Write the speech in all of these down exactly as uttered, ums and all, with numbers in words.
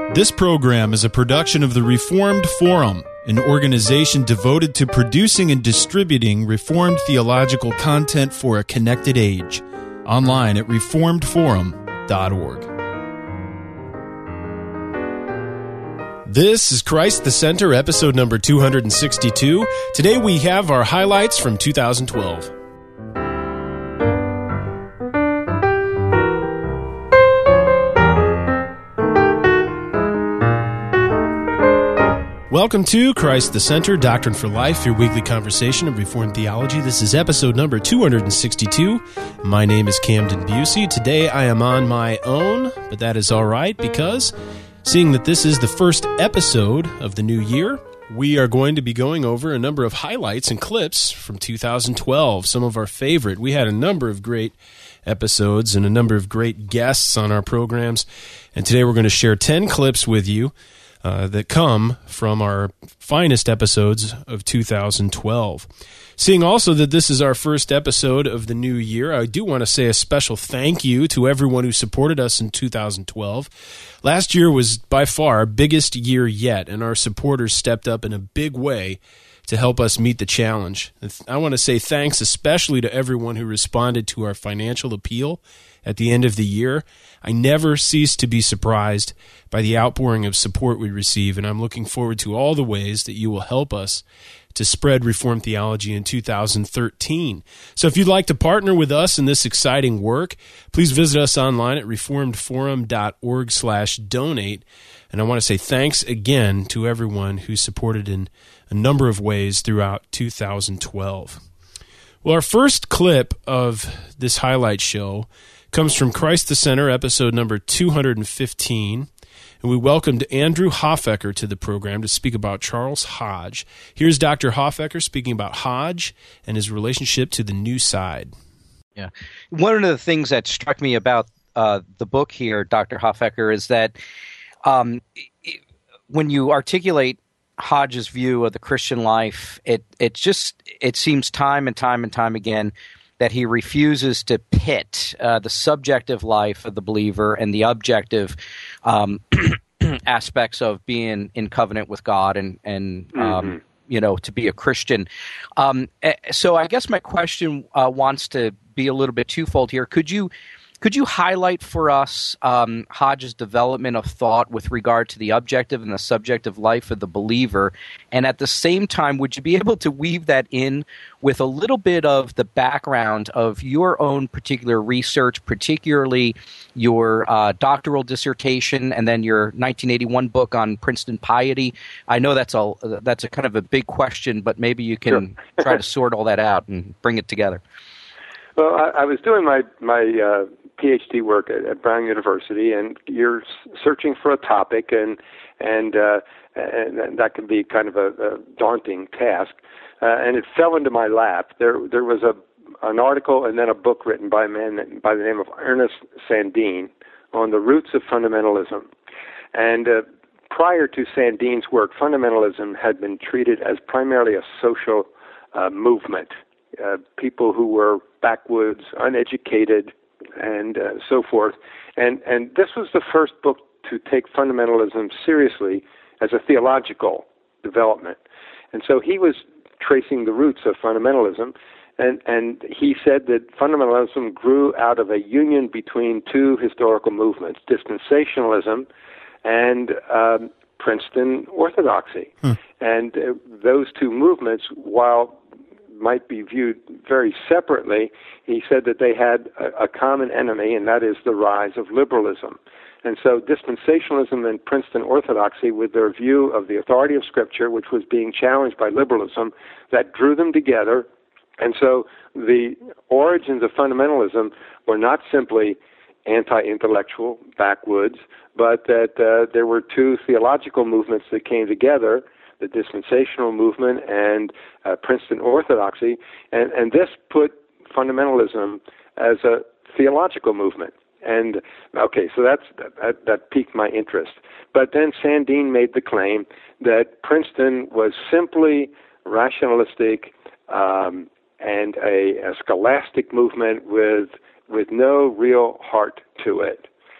This program is a production of the Reformed Forum, an organization devoted to producing and distributing Reformed theological content for a connected age. Online at reformed forum dot org. This is Christ the Center, episode number two hundred sixty-two. Today we have our highlights from two thousand twelve. Welcome to Christ the Center, Doctrine for Life, your weekly conversation of Reformed theology. This is episode number two hundred sixty-two. My name is Camden Busey. Today I am on my own, but that is all right because, seeing that this is the first episode of the new year, we are going to be going over a number of highlights and clips from two thousand twelve, some of our favorite. We had a number of great episodes and a number of great guests on our programs, and today we're going to share ten clips with you Uh, that come from our finest episodes of two thousand twelve. Seeing also that this is our first episode of the new year, I do want to say a special thank you to everyone who supported us in two thousand twelve. Last year was by far our biggest year yet, and our supporters stepped up in a big way to help us meet the challenge. I want to say thanks especially to everyone who responded to our financial appeal at the end of the year. I never cease to be surprised by the outpouring of support we receive, and I'm looking forward to all the ways that you will help us to spread Reformed theology in two thousand thirteen. So if you'd like to partner with us in this exciting work, please visit us online at reformed forum dot org slash donate. And I want to say thanks again to everyone who supported in a number of ways throughout two thousand twelve. Well, our first clip of this highlight show comes from Christ the Center, episode number two hundred fifteen, and we welcomed Andrew Hofecker to the program to speak about Charles Hodge. Here's Doctor Hofecker speaking about Hodge and his relationship to the new side. Yeah, one of the things that struck me about uh, the book here, Doctor Hofecker, is that um, when you articulate Hodge's view of the Christian life, it it just it seems time and time and time again that he refuses to pit uh, the subjective life of the believer and the objective um, aspects of being in covenant with God and, and um, mm-hmm. you know, to be a Christian. Um, so I guess my question uh, wants to be a little bit twofold here. Could you Could you highlight for us um, Hodge's development of thought with regard to the objective and the subjective life of the believer? And at the same time, would you be able to weave that in with a little bit of the background of your own particular research, particularly your uh, doctoral dissertation and then your nineteen eighty-one book on Princeton piety? I know that's a, that's a kind of a big question, but maybe you can sure. try to sort all that out and bring it together. Well, I, I was doing my, my uh PhD work at, at Brown University, and you're searching for a topic, and and, uh, and that can be kind of a, a daunting task. Uh, and it fell into my lap. There there was a an article and then a book written by a man by the name of Ernest Sandin on the roots of fundamentalism. And uh, prior to Sandin's work, fundamentalism had been treated as primarily a social uh, movement. Uh, people who were backwoods, uneducated, and uh, so forth. And and this was the first book to take fundamentalism seriously as a theological development. And so he was tracing the roots of fundamentalism, and, and he said that fundamentalism grew out of a union between two historical movements, dispensationalism and um, Princeton orthodoxy. Hmm. And uh, those two movements, while might be viewed very separately, he said that they had a, a common enemy, and that is the rise of liberalism. And so dispensationalism and Princeton orthodoxy, with their view of the authority of Scripture, which was being challenged by liberalism, that drew them together. And so the origins of fundamentalism were not simply anti-intellectual, backwoods, but that uh, there were two theological movements that came together, the dispensational movement and uh, Princeton orthodoxy, and, and this put fundamentalism as a theological movement. And okay, so that's that, that piqued my interest. But then Sandin made the claim that Princeton was simply rationalistic um, and a, a scholastic movement with with no real heart to it.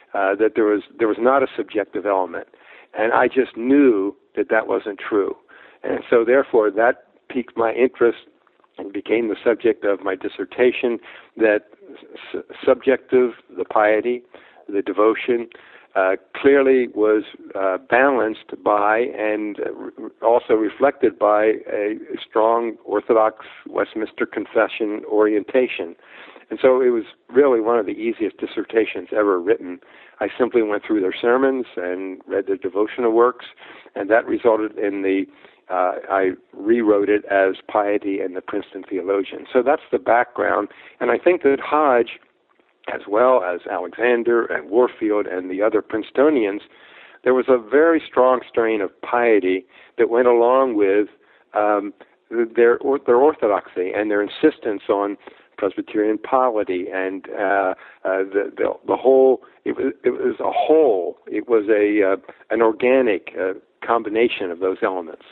uh, that there was there was not a subjective element, and I just knew that that wasn't true, and so therefore that piqued my interest and became the subject of my dissertation. That s- subjective, the piety, the devotion, uh, clearly was uh, balanced by and re- also reflected by a strong Orthodox Westminster Confession orientation. And so it was really one of the easiest dissertations ever written. I simply went through their sermons and read their devotional works, and that resulted in the, uh, I rewrote it as Piety and the Princeton Theologian. So that's the background, and I think that Hodge, as well as Alexander and Warfield and the other Princetonians, there was a very strong strain of piety that went along with um, their their orthodoxy and their insistence on Presbyterian polity and uh, uh, the, the the whole. It was it was a whole. It was a uh, an organic uh, combination of those elements.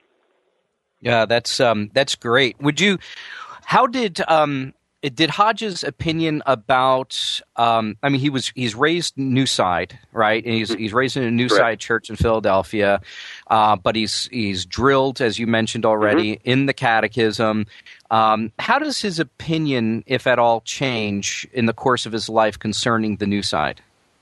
Yeah, that's um, that's great. Would you? How did um, did Hodge's opinion about? Um, I mean, he was he's raised New Side, right? And he's he's raised in a New Side church in Philadelphia, uh, but he's he's drilled, as you mentioned already, mm-hmm. in the Catechism. Um, how does his opinion, if at all, change in the course of his life concerning the New Side?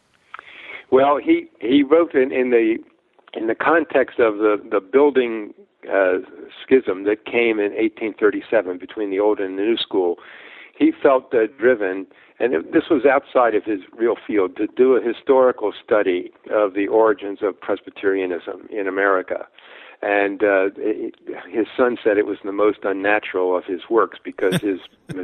Well, he he wrote in, in the in the context of the the building uh, schism that came in eighteen thirty-seven between the old and the new school. He felt uh, driven, and it, this was outside of his real field, to do a historical study of the origins of Presbyterianism in America. And uh, it, his son said it was the most unnatural of his works because his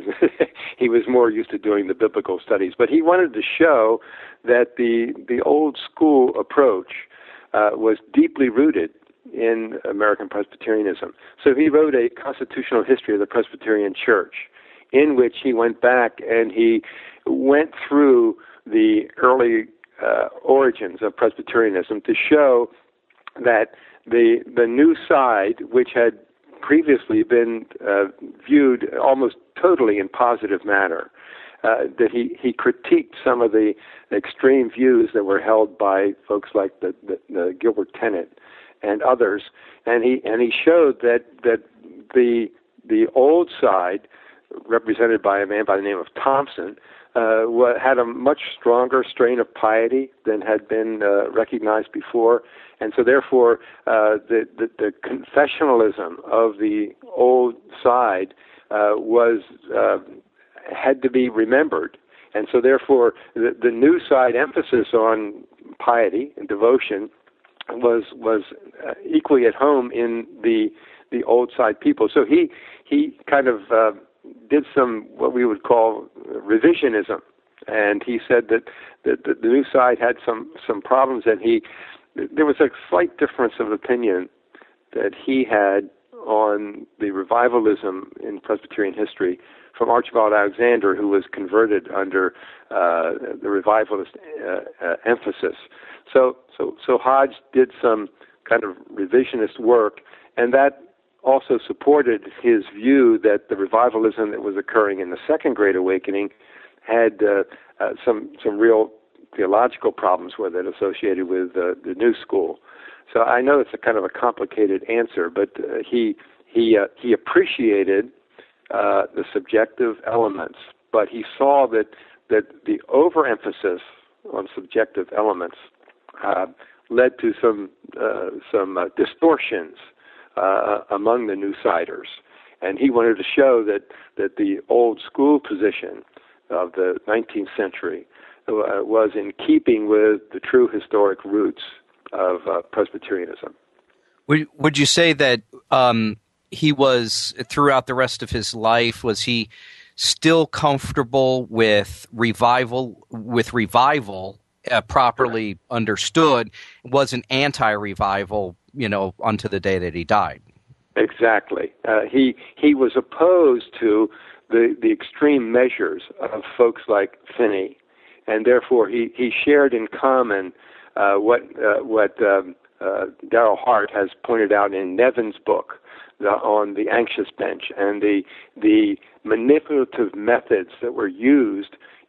he was more used to doing the biblical studies. But he wanted to show that the the old school approach uh, was deeply rooted in American Presbyterianism. So he wrote a constitutional history of the Presbyterian Church, in which he went back and he went through the early uh, origins of Presbyterianism to show that the the new side, which had previously been uh, viewed almost totally in positive manner, uh, that he, he critiqued some of the extreme views that were held by folks like the, the, the Gilbert Tennant and others, and he and he showed that that the the old side, represented by a man by the name of Thompson, uh, had a much stronger strain of piety than had been uh, recognized before. And so therefore, uh, the, the, the confessionalism of the old side uh, was uh, had to be remembered. And so therefore, the, the new side emphasis on piety and devotion was was uh, equally at home in the the old side people. So he he kind of uh, did some what we would call revisionism, and he said that, that, that the new side had some some problems, and he there was a slight difference of opinion that he had on the revivalism in Presbyterian history from Archibald Alexander, who was converted under uh, the revivalist uh, uh, emphasis. So, so, so Hodge did some kind of revisionist work, and that also supported his view that the revivalism that was occurring in the Second Great Awakening had uh, uh, some some real theological problems with it associated with uh, the New School. So I know it's a kind of a complicated answer, but uh, he he uh, he appreciated uh, the subjective elements, but he saw that that the overemphasis on subjective elements uh, led to some uh, some uh, distortions uh, among the New-Siders, and he wanted to show that that the old school position of the nineteenth century uh, was in keeping with the true historic roots of uh, Presbyterianism. Would would you say that um, he was, throughout the rest of his life, was he still comfortable with revival, with revival uh, properly Correct. Understood, was an anti-revival, you know, unto the day that he died? Exactly. Uh, he he was opposed to the the extreme measures of folks like Finney, and therefore he, he shared in common uh, what uh, what um, uh, Darrell Hart has pointed out in Nevin's book the, on the anxious bench, and the the manipulative methods that were used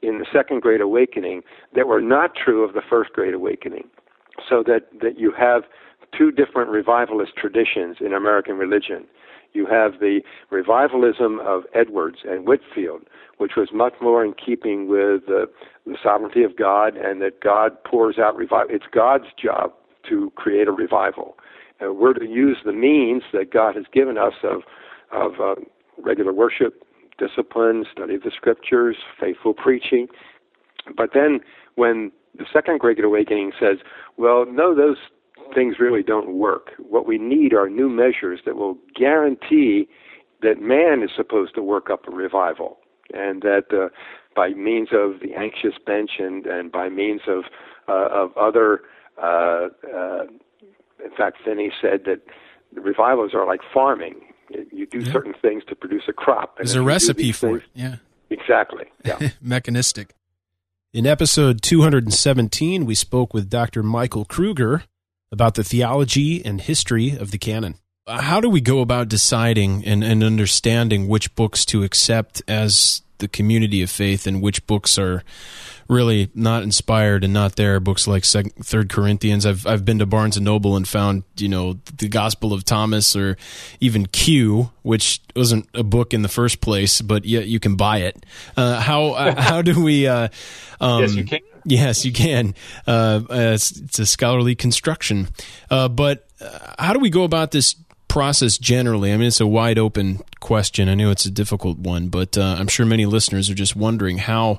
in the Second Great Awakening that were not true of the First Great Awakening. So that, that you have two different revivalist traditions in American religion. You have the revivalism of Edwards and Whitefield, which was much more in keeping with uh, the sovereignty of God, and that God pours out revival. It's God's job to create a revival. Uh, we're to use the means that God has given us of, of uh, regular worship, discipline, study of the Scriptures, faithful preaching. But then when the Second Great Awakening says, well, no, those things really don't work. What we need are new measures that will guarantee that man is supposed to work up a revival, and that uh, by means of the anxious bench and, and by means of uh, of other, uh, uh, in fact, Finney said that the revivals are like farming. You do yeah. certain things to produce a crop. There's a recipe for things, it. Yeah, exactly. Yeah, mechanistic. In episode two seventeen, we spoke with Doctor Michael Kruger about the theology and history of the canon. How do we go about deciding and, and understanding which books to accept as the community of faith and which books are really not inspired and not there? Books like Second, Third Corinthians. I've I've been to Barnes and Noble and found, you know, the Gospel of Thomas, or even Q, which wasn't a book in the first place, but yet you can buy it. Uh, how uh, how do we? Uh, um, yes, you can. Yes, you can. Uh, it's, it's a scholarly construction. Uh, but uh, how do we go about this process generally? I mean, it's a wide open question. I know it's a difficult one, but uh, I'm sure many listeners are just wondering how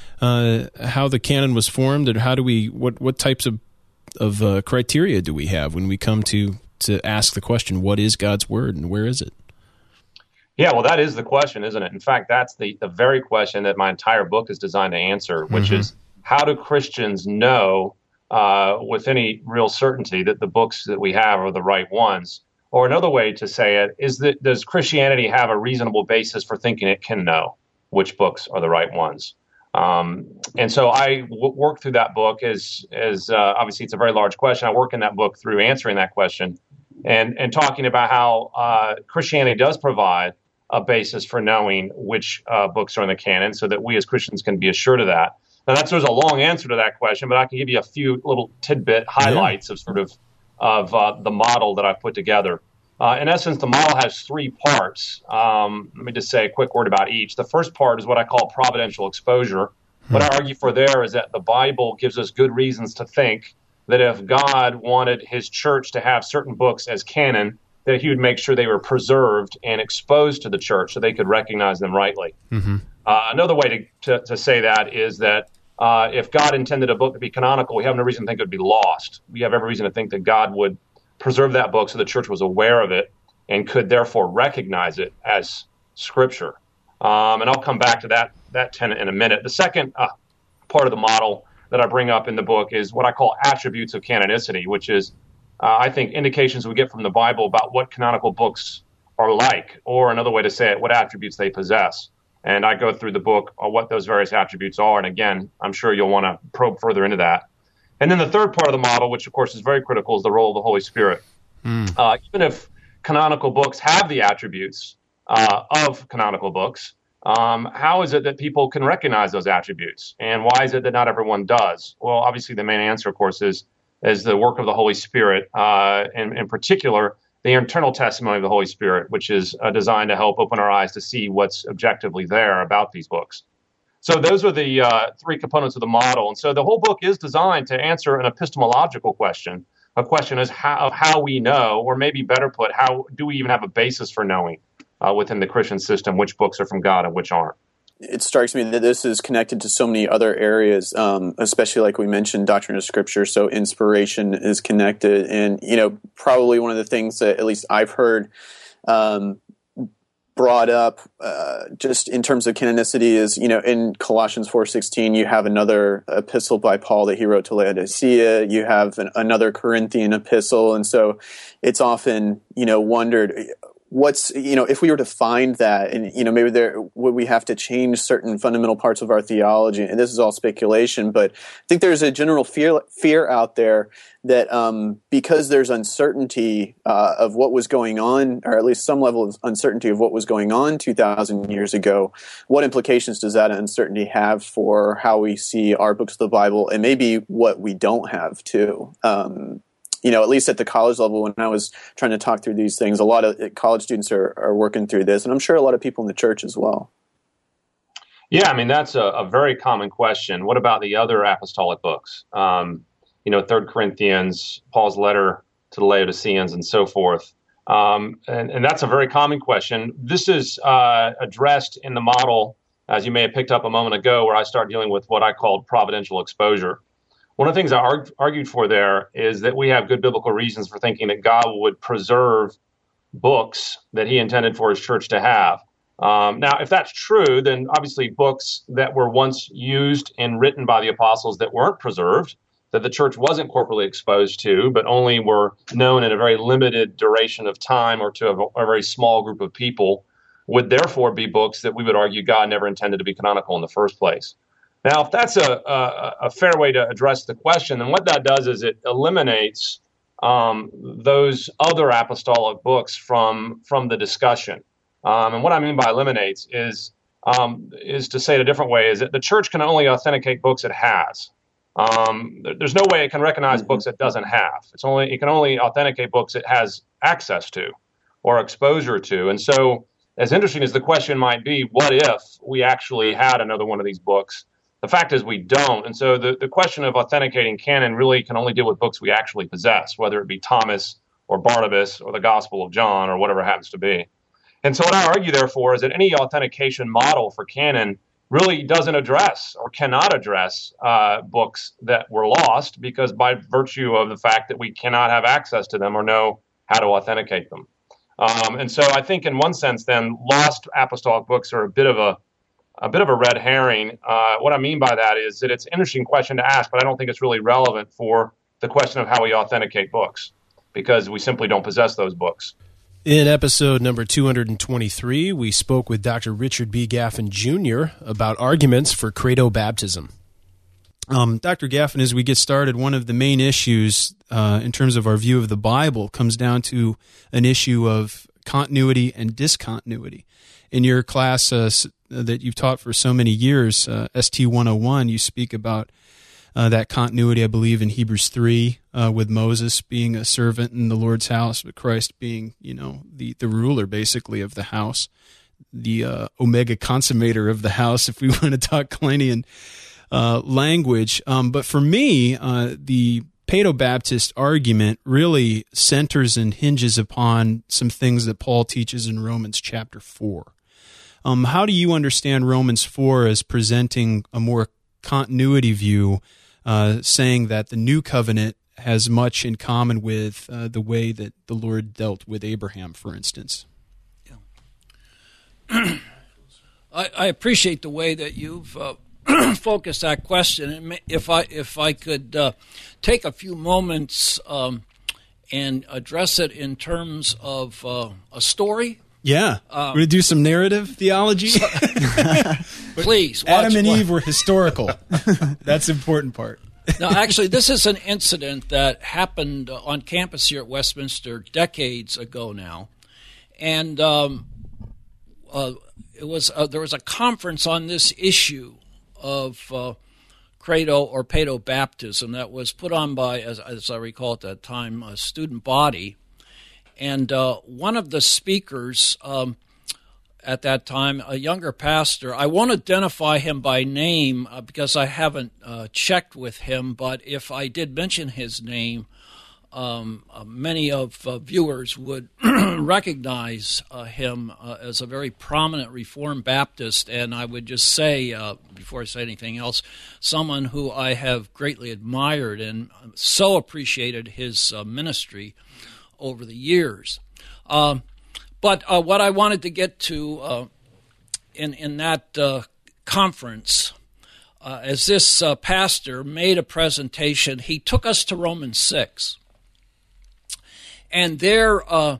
uh, how the canon was formed, and how do we what what types of of uh, criteria do we have when we come to to ask the question, what is God's word and where is it? Yeah, well, that is the question, isn't it? In fact, that's the the very question that my entire book is designed to answer, which mm-hmm. is, how do Christians know uh, with any real certainty that the books that we have are the right ones? Or another way to say it is that, does Christianity have a reasonable basis for thinking it can know which books are the right ones? Um, and so I w- work through that book as, as uh, obviously it's a very large question. I work in that book through answering that question and, and talking about how uh, Christianity does provide a basis for knowing which uh, books are in the canon, so that we as Christians can be assured of that. Now, that's there's a long answer to that question, but I can give you a few little tidbit highlights yeah. of sort of of uh, the model that I've put together. Uh, in essence, the model has three parts. Um, let me just say a quick word about each. The first part is what I call providential exposure. Hmm. What I argue for there is that the Bible gives us good reasons to think that if God wanted his church to have certain books as canon, that he would make sure they were preserved and exposed to the church so they could recognize them rightly. Mm-hmm. Uh, another way to, to, to say that is that uh, if God intended a book to be canonical, we have no reason to think it would be lost. We have every reason to think that God would preserve that book so the church was aware of it and could therefore recognize it as Scripture. Um, and I'll come back to that, that tenet in a minute. The second uh, part of the model that I bring up in the book is what I call attributes of canonicity, which is, uh, I think, indications we get from the Bible about what canonical books are like, or another way to say it, what attributes they possess. And I go through the book on what those various attributes are. And again, I'm sure you'll want to probe further into that. And then the third part of the model, which of course is very critical, is the role of the Holy Spirit. Mm. Uh, even if canonical books have the attributes uh, of canonical books, um, how is it that people can recognize those attributes? And why is it that not everyone does? Well, obviously the main answer, of course, is, is the work of the Holy Spirit, uh, and in particular, the internal testimony of the Holy Spirit, which is uh, designed to help open our eyes to see what's objectively there about these books. So those are the uh, three components of the model. And so the whole book is designed to answer an epistemological question. A question is how, of how we know, or maybe better put, how do we even have a basis for knowing uh, within the Christian system which books are from God and which aren't? It strikes me that this is connected to so many other areas, um, especially like we mentioned, doctrine of Scripture. So inspiration is connected. And, you know, probably one of the things that at least I've heard um, brought up uh, just in terms of canonicity is, you know, in Colossians four sixteen, you have another epistle by Paul that he wrote to Laodicea. You have an, another Corinthian epistle. And so it's often, you know, wondered, what's, you know, if we were to find that, and, you know, maybe there would we have to change certain fundamental parts of our theology, and this is all speculation, but I think there's a general fear fear out there that um, because there's uncertainty uh, of what was going on, or at least some level of uncertainty of what was going on two thousand years ago, what implications does that uncertainty have for how we see our books of the Bible, and maybe what we don't have too? Um, you know, at least at the college level, when I was trying to talk through these things, a lot of college students are, are working through this, and I'm sure a lot of people in the church as well. Yeah, I mean, that's a, a very common question. What about the other apostolic books? Um, you know, Third Corinthians, Paul's letter to the Laodiceans, and so forth. Um, and, and that's a very common question. This is uh, addressed in the model, as you may have picked up a moment ago, where I start dealing with what I called providential exposure. One of the things I arg- argued for there is that we have good biblical reasons for thinking that God would preserve books that he intended for his church to have. Um, now, if that's true, then obviously books that were once used and written by the apostles that weren't preserved, that the church wasn't corporately exposed to, but only were known in a very limited duration of time or to a, a very small group of people, would therefore be books that we would argue God never intended to be canonical in the first place. Now, if that's a, a, a fair way to address the question, then what that does is it eliminates um, those other apostolic books from from the discussion. Um, and what I mean by eliminates is um, is to say it a different way, is that the church can only authenticate books it has. Um, there, there's no way it can recognize books it doesn't have. It's only it can only authenticate books it has access to or exposure to. And so, as interesting as the question might be, what if we actually had another one of these books? The fact is we don't. And so the, the question of authenticating canon really can only deal with books we actually possess, whether it be Thomas or Barnabas or the Gospel of John or whatever it happens to be. And so what I argue, therefore, is that any authentication model for canon really doesn't address or cannot address uh, books that were lost, because by virtue of the fact that we cannot have access to them or know how to authenticate them. Um, and so I think in one sense, then, lost apostolic books are a bit of a a bit of a red herring. Uh, what I mean by that is that it's an interesting question to ask, but I don't think it's really relevant for the question of how we authenticate books, because we simply don't possess those books. In episode number two hundred twenty-three, we spoke with Doctor Richard B. Gaffin, Junior about arguments for credo baptism. Um, Doctor Gaffin, as we get started, one of the main issues uh, in terms of our view of the Bible comes down to an issue of continuity and discontinuity. In your class uh, that you've taught for so many years, uh, S T one oh one, you speak about uh, that continuity, I believe, in Hebrews three, uh, with Moses being a servant in the Lord's house, but Christ being, you know, the, the ruler, basically, of the house, the uh, omega consummator of the house, if we want to talk Kleinian uh, language. Um, but for me, uh, the Paedo-Baptist argument really centers and hinges upon some things that Paul teaches in Romans chapter four. Um, how do you understand Romans four as presenting a more continuity view, uh, saying that the new covenant has much in common with uh, the way that the Lord dealt with Abraham, for instance? Yeah. I, I appreciate the way that you've uh, focused that question. If I if I could uh, take a few moments um, and address it in terms of uh, a story. Yeah, um, we're going to do some narrative theology. So, please. Watch, Adam and watch. Eve were historical. That's the important part. Now, actually, this is an incident that happened on campus here at Westminster decades ago now. And um, uh, it was uh, there was a conference on this issue of uh, credo or paedo-baptism that was put on by, as, as I recall at that time, a student body. And uh, one of the speakers um, at that time, a younger pastor, I won't identify him by name uh, because I haven't uh, checked with him, but if I did mention his name, um, uh, many of uh, viewers would recognize uh, him uh, as a very prominent Reformed Baptist, and I would just say, uh, before I say anything else, someone who I have greatly admired and so appreciated his uh, ministry over the years. Um, but uh, what I wanted to get to uh, in, in that uh, conference, uh, as this uh, pastor made a presentation, he took us to Romans six. And there uh,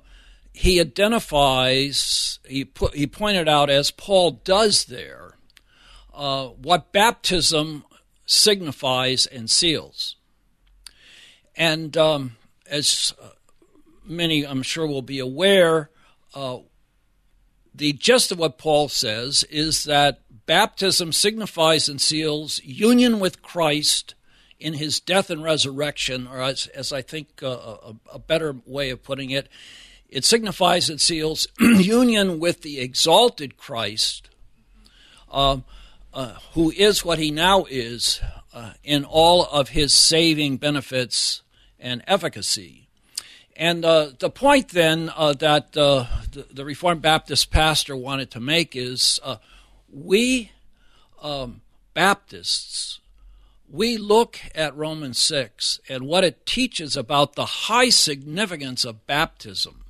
he identifies, he put, he pointed out, as Paul does there, uh, what baptism signifies and seals. And um, as many, I'm sure, will be aware, uh, the gist of what Paul says is that baptism signifies and seals union with Christ in his death and resurrection, or as, as I think uh, a, a better way of putting it, it signifies and seals union with the exalted Christ, uh, uh, who is what he now is uh, in all of his saving benefits and efficacy. And uh, the point then uh, that uh, the, the Reformed Baptist pastor wanted to make is uh, we um, Baptists, we look at Romans six and what it teaches about the high significance of baptism.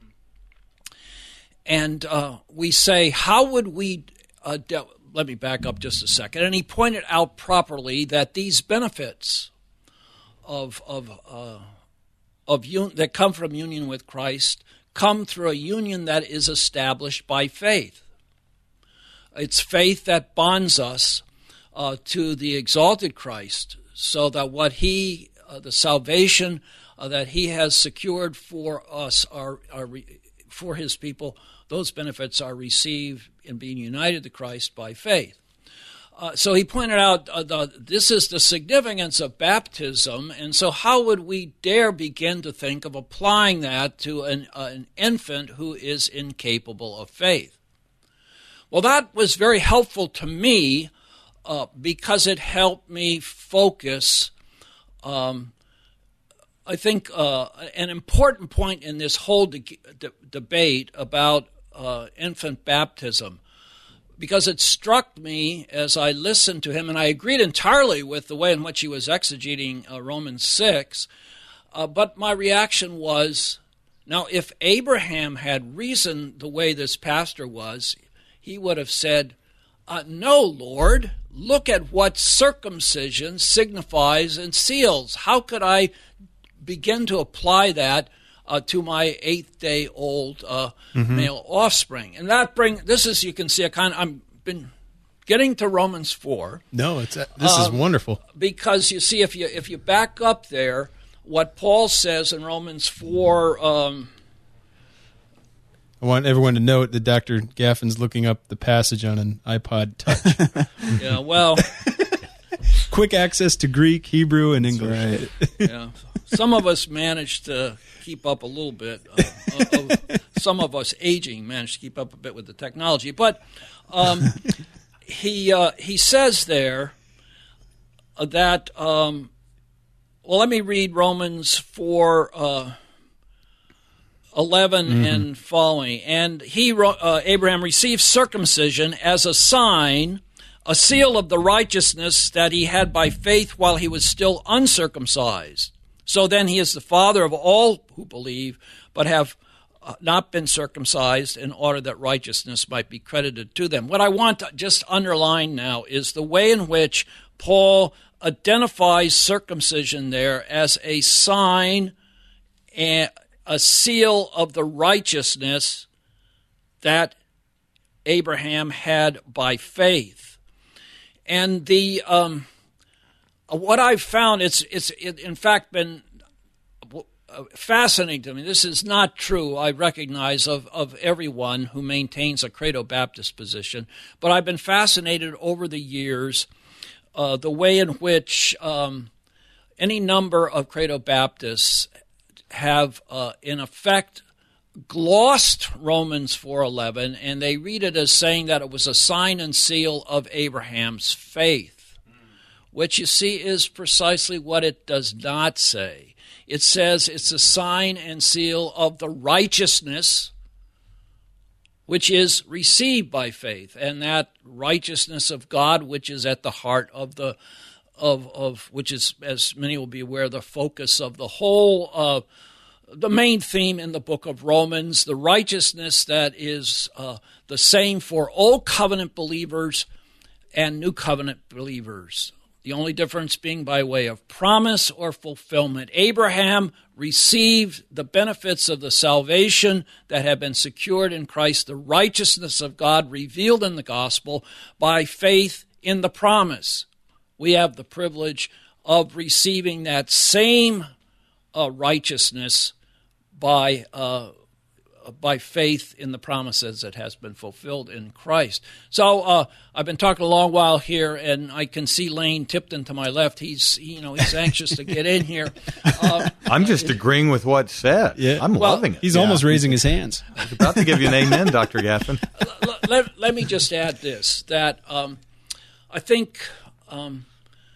And uh, we say, how would we, uh, de- let me back up just a second. And he pointed out properly that these benefits of, of, uh, of un- that come from union with Christ come through a union that is established by faith. It's faith that bonds us uh, to the exalted Christ, so that what he, uh, the salvation uh, that he has secured for us, are, are re- for his people, those benefits are received in being united to Christ by faith. Uh, so he pointed out uh, the, this is the significance of baptism, and so how would we dare begin to think of applying that to an, uh, an infant who is incapable of faith? Well, that was very helpful to me uh, because it helped me focus, um, I think, uh, an important point in this whole de- de- debate about uh, infant baptism. Because it struck me as I listened to him, and I agreed entirely with the way in which he was exegeting uh, Romans six, uh, but my reaction was, now if Abraham had reasoned the way this pastor was, he would have said, uh, no, Lord, look at what circumcision signifies and seals. How could I begin to apply that Uh, to my eighth-day-old uh, mm-hmm. male offspring? And that bring this is, you can see, a kind of, I've been getting to Romans four. No, it's uh, this uh, is wonderful, because you see, if you if you back up there, what Paul says in Romans four. Um, I want everyone to note that Doctor Gaffin's looking up the passage on an iPod Touch. Yeah, well, quick access to Greek, Hebrew, and English. Right. Yeah, some of us managed to keep up a little bit. Uh, of, some of us aging managed to keep up a bit with the technology. But um, he uh, he says there that, um, well, let me read Romans four uh, eleven mm-hmm. and following. And he, uh, Abraham, received circumcision as a sign, a seal of the righteousness that he had by faith while he was still uncircumcised. So then he is the father of all who believe, but have not been circumcised, in order that righteousness might be credited to them. What I want to just underline now is the way in which Paul identifies circumcision there as a sign, and a seal of the righteousness that Abraham had by faith. And the um, what I've found, it's it's it, in fact been fascinating to me. This is not true, I recognize, of, of everyone who maintains a Credo-Baptist position, but I've been fascinated over the years uh, the way in which um, any number of Credo-Baptists have, uh, in effect, glossed Romans four eleven, and they read it as saying that it was a sign and seal of Abraham's faith, which, you see, is precisely what it does not say. It says it's a sign and seal of the righteousness which is received by faith, and that righteousness of God which is at the heart of the of of which is, as many will be aware, the focus of the whole uh, the main theme in the book of Romans, the righteousness that is uh, the same for Old Covenant believers and New Covenant believers. the only difference being by way of promise or fulfillment. Abraham received the benefits of the salvation that had been secured in Christ, the righteousness of God revealed in the gospel by faith in the promise. We have the privilege of receiving that same uh, righteousness by uh, by faith in the promises that has been fulfilled in Christ. So uh, I've been talking a long while here, and I can see Lane Tipton to my left. He's you know he's anxious to get in here. Uh, I'm just agreeing with what's said. Yeah. I'm well, loving it. He's yeah. almost raising his hands. I was about to give you an amen, Doctor Gaffin. let, let, let me just add this, that um, I think um,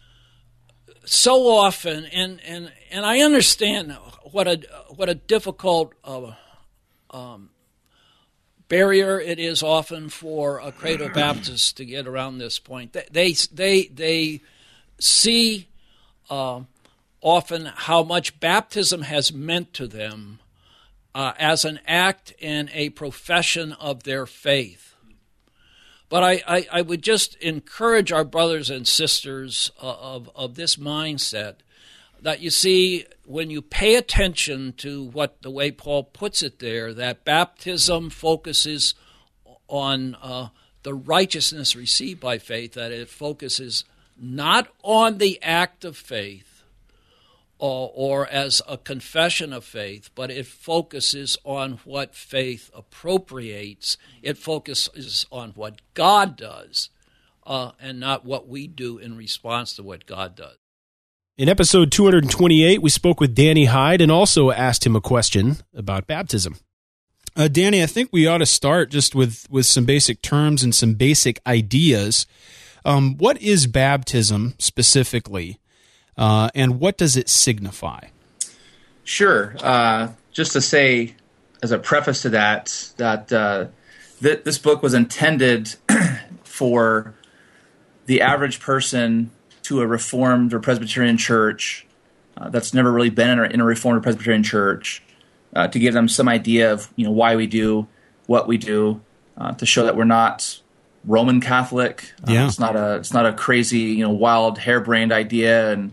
so often, and, and, and I understand what a what a difficult uh, um, barrier it is often for a Credo Baptist to get around this point. They they they see uh, often how much baptism has meant to them uh, as an act and a profession of their faith. But I, I, I would just encourage our brothers and sisters uh, of, of this mindset that, you see, when you pay attention to what the way Paul puts it there, that baptism focuses on uh, the righteousness received by faith, that it focuses not on the act of faith or, or as a confession of faith, but it focuses on what faith appropriates. It focuses on what God does uh, and not what we do in response to what God does. In episode two hundred twenty-eight, we spoke with Danny Hyde and also asked him a question about baptism. Uh, Danny, I think we ought to start just with, with some basic terms and some basic ideas. Um, what is baptism specifically, uh, and what does it signify? Sure. Uh, just to say, as a preface to that, that uh, th- this book was intended for the average person to a Reformed or Presbyterian church uh, that's never really been in a, in a Reformed or Presbyterian church, uh, to give them some idea of you know why we do what we do, uh, to show that we're not Roman Catholic. Uh, yeah. It's not a it's not a crazy you know wild harebrained idea, and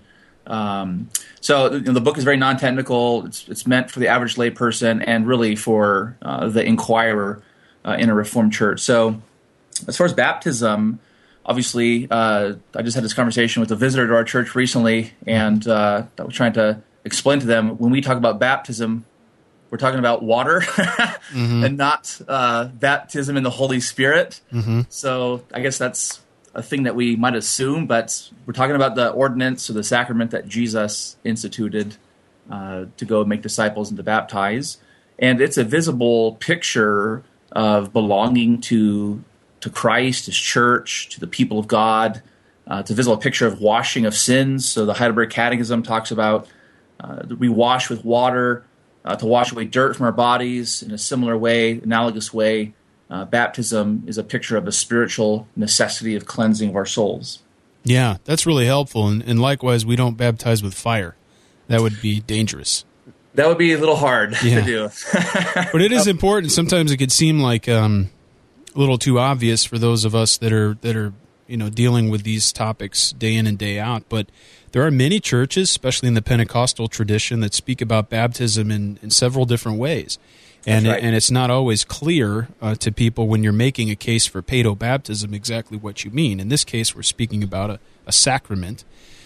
um, so you know, the book is very non-technical. It's it's meant for the average lay person and really for uh, the inquirer uh, in a Reformed church. So as far as baptism, obviously, uh, I just had this conversation with a visitor to our church recently, and uh, I was trying to explain to them, when we talk about baptism, we're talking about water mm-hmm. and not uh, baptism in the Holy Spirit. Mm-hmm. So I guess that's a thing that we might assume, but we're talking about the ordinance or the sacrament that Jesus instituted uh, to go make disciples and to baptize. And it's a visible picture of belonging to to Christ, His church, to the people of God. Uh, it's a visible picture of washing of sins. So the Heidelberg Catechism talks about uh, we wash with water uh, to wash away dirt from our bodies. In a similar way, analogous way, uh, baptism is a picture of the spiritual necessity of cleansing of our souls. Yeah, that's really helpful. And, and likewise, we don't baptize with fire. That would be dangerous. That would be a little hard yeah. to do. But it is important. Sometimes it could seem like um, a little too obvious for those of us that are that are you know dealing with these topics day in and day out. But there are many churches, especially in the Pentecostal tradition, that speak about baptism in, in several different ways. And right. and it's not always clear uh, to people when you're making a case for paedo-baptism exactly what you mean. In this case, we're speaking about a, a sacrament,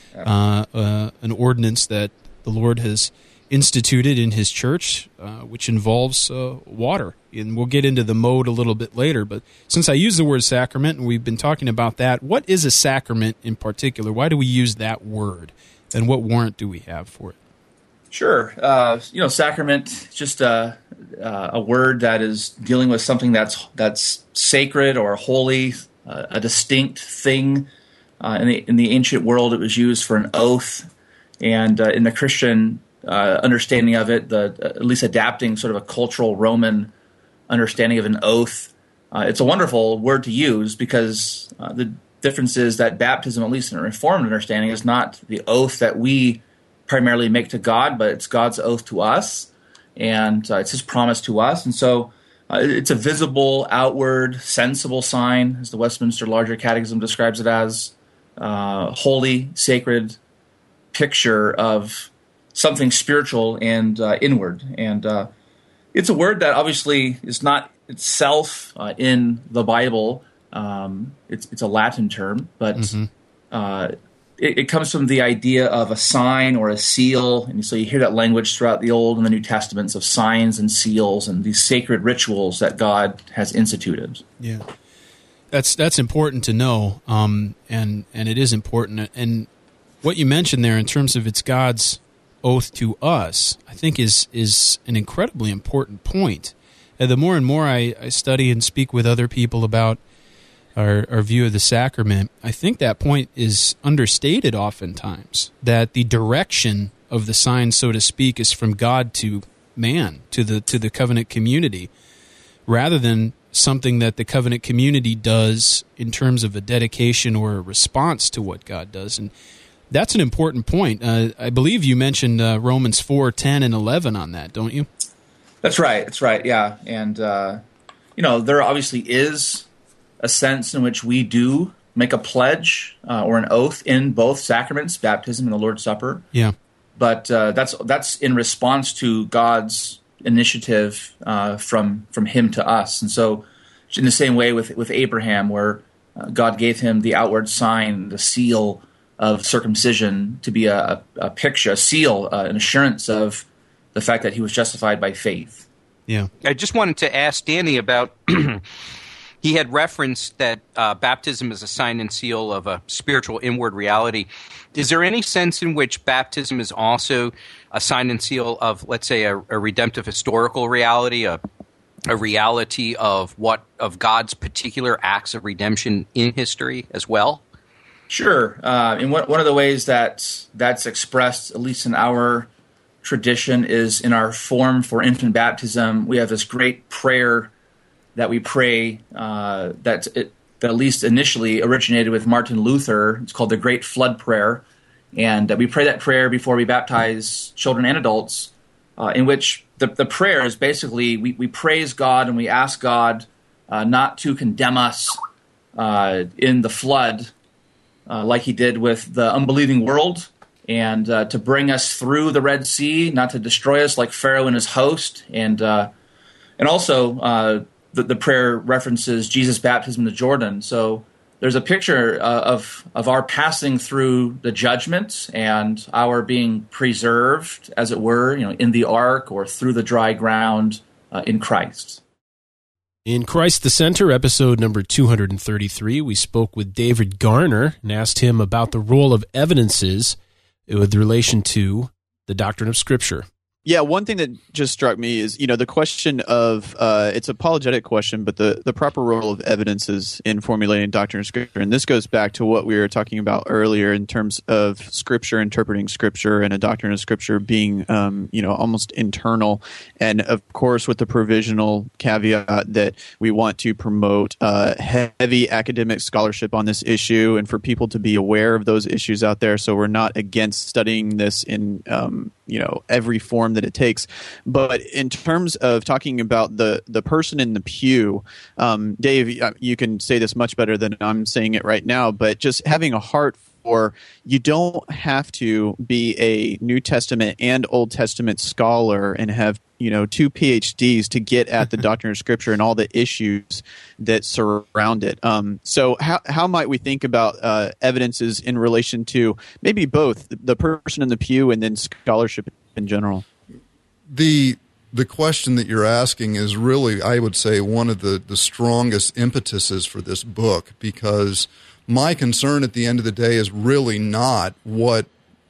uh, uh, an ordinance that the Lord has instituted in His church, uh, which involves uh, water. And we'll get into the mode a little bit later. But since I use the word sacrament, and we've been talking about that, what is a sacrament in particular? Why do we use that word? And what warrant do we have for it? Sure. Uh, you know, sacrament, just a, uh, a word that is dealing with something that's that's sacred or holy, uh, a distinct thing. Uh, in the in the ancient world, it was used for an oath, and uh, in the Christian uh, understanding of it, the uh, at least adapting sort of a cultural Roman understanding of an oath, uh, it's a wonderful word to use because uh, the difference is that baptism, at least in a Reformed understanding, is not the oath that we primarily make to God, but it's God's oath to us, and uh, it's His promise to us. And so uh, it's a visible, outward, sensible sign, as the Westminster Larger Catechism describes it as, uh, holy, sacred picture of something spiritual and uh, inward. And uh, it's a word that obviously is not itself uh, in the Bible. Um, it's, it's a Latin term, but mm-hmm. uh, it, it comes from the idea of a sign or a seal. And so you hear that language throughout the Old and the New Testaments of signs and seals and these sacred rituals that God has instituted. Yeah. That's that's important to know, um, and and it is important. And what you mentioned there in terms of it's God's oath to us, I think is is an incredibly important point. And the more and more I, I study and speak with other people about our, our view of the sacrament, I think that point is understated oftentimes, that the direction of the sign, so to speak, is from God to man, to the to the covenant community, rather than something that the covenant community does in terms of a dedication or a response to what God does. And that's an important point. Uh, I believe you mentioned uh, Romans four, ten, and eleven on that, don't you? That's right. That's right, yeah. And, uh, you know, there obviously is a sense in which we do make a pledge uh, or an oath in both sacraments, baptism and the Lord's Supper. Yeah. But uh, that's that's in response to God's initiative uh, from from him to us. And so in the same way with, with Abraham, where uh, God gave him the outward sign, the seal of circumcision to be a, a picture, a seal, uh, an assurance of the fact that he was justified by faith. Yeah. I just wanted to ask Danny about, he had referenced that uh, baptism is a sign and seal of a spiritual inward reality. Is there any sense in which baptism is also a sign and seal of, let's say, a, a redemptive historical reality, a, a reality of what of God's particular acts of redemption in history as well? Sure. Uh, and one, one of the ways that that's expressed, at least in our tradition, is in our form for infant baptism. We have this great prayer that we pray uh, that it, that at least initially originated with Martin Luther. It's called the Great Flood Prayer. And uh, we pray that prayer before we baptize children and adults, uh, in which the, the prayer is basically we, we praise God and we ask God uh, not to condemn us uh, in the flood uh, like he did with the unbelieving world, and uh, to bring us through the Red Sea, not to destroy us like Pharaoh and his host. And, uh, and also uh, the, the prayer references Jesus' baptism in the Jordan. So there's a picture uh, of of our passing through the judgment and our being preserved, as it were, you know, in the ark or through the dry ground uh, in Christ. In Christ the Center, episode number two hundred thirty-three, we spoke with David Garner and asked him about the role of evidences with relation to the doctrine of Scripture. Yeah, one thing that just struck me is, you know, the question of, uh, it's an apologetic question, but the, the proper role of evidences in formulating doctrine of Scripture. And this goes back to what we were talking about earlier in terms of Scripture, interpreting Scripture, and a doctrine of Scripture being, um, you know, almost internal. And, of course, with the provisional caveat that we want to promote uh, heavy academic scholarship on this issue and for people to be aware of those issues out there. So we're not against studying this in, um, you know, every form that it takes. But in terms of talking about the the person in the pew, um, Dave, you can say this much better than I'm saying it right now, but just having a heart for, you don't have to be a New Testament and Old Testament scholar and have, you know, two P H Ds to get at the doctrine of Scripture and all the issues that surround it. Um, so how how might we think about uh, evidences in relation to maybe both the person in the pew and then scholarship in general? The the question that you're asking is really, I would say, one of the, the strongest impetuses for this book, because my concern at the end of the day is really not what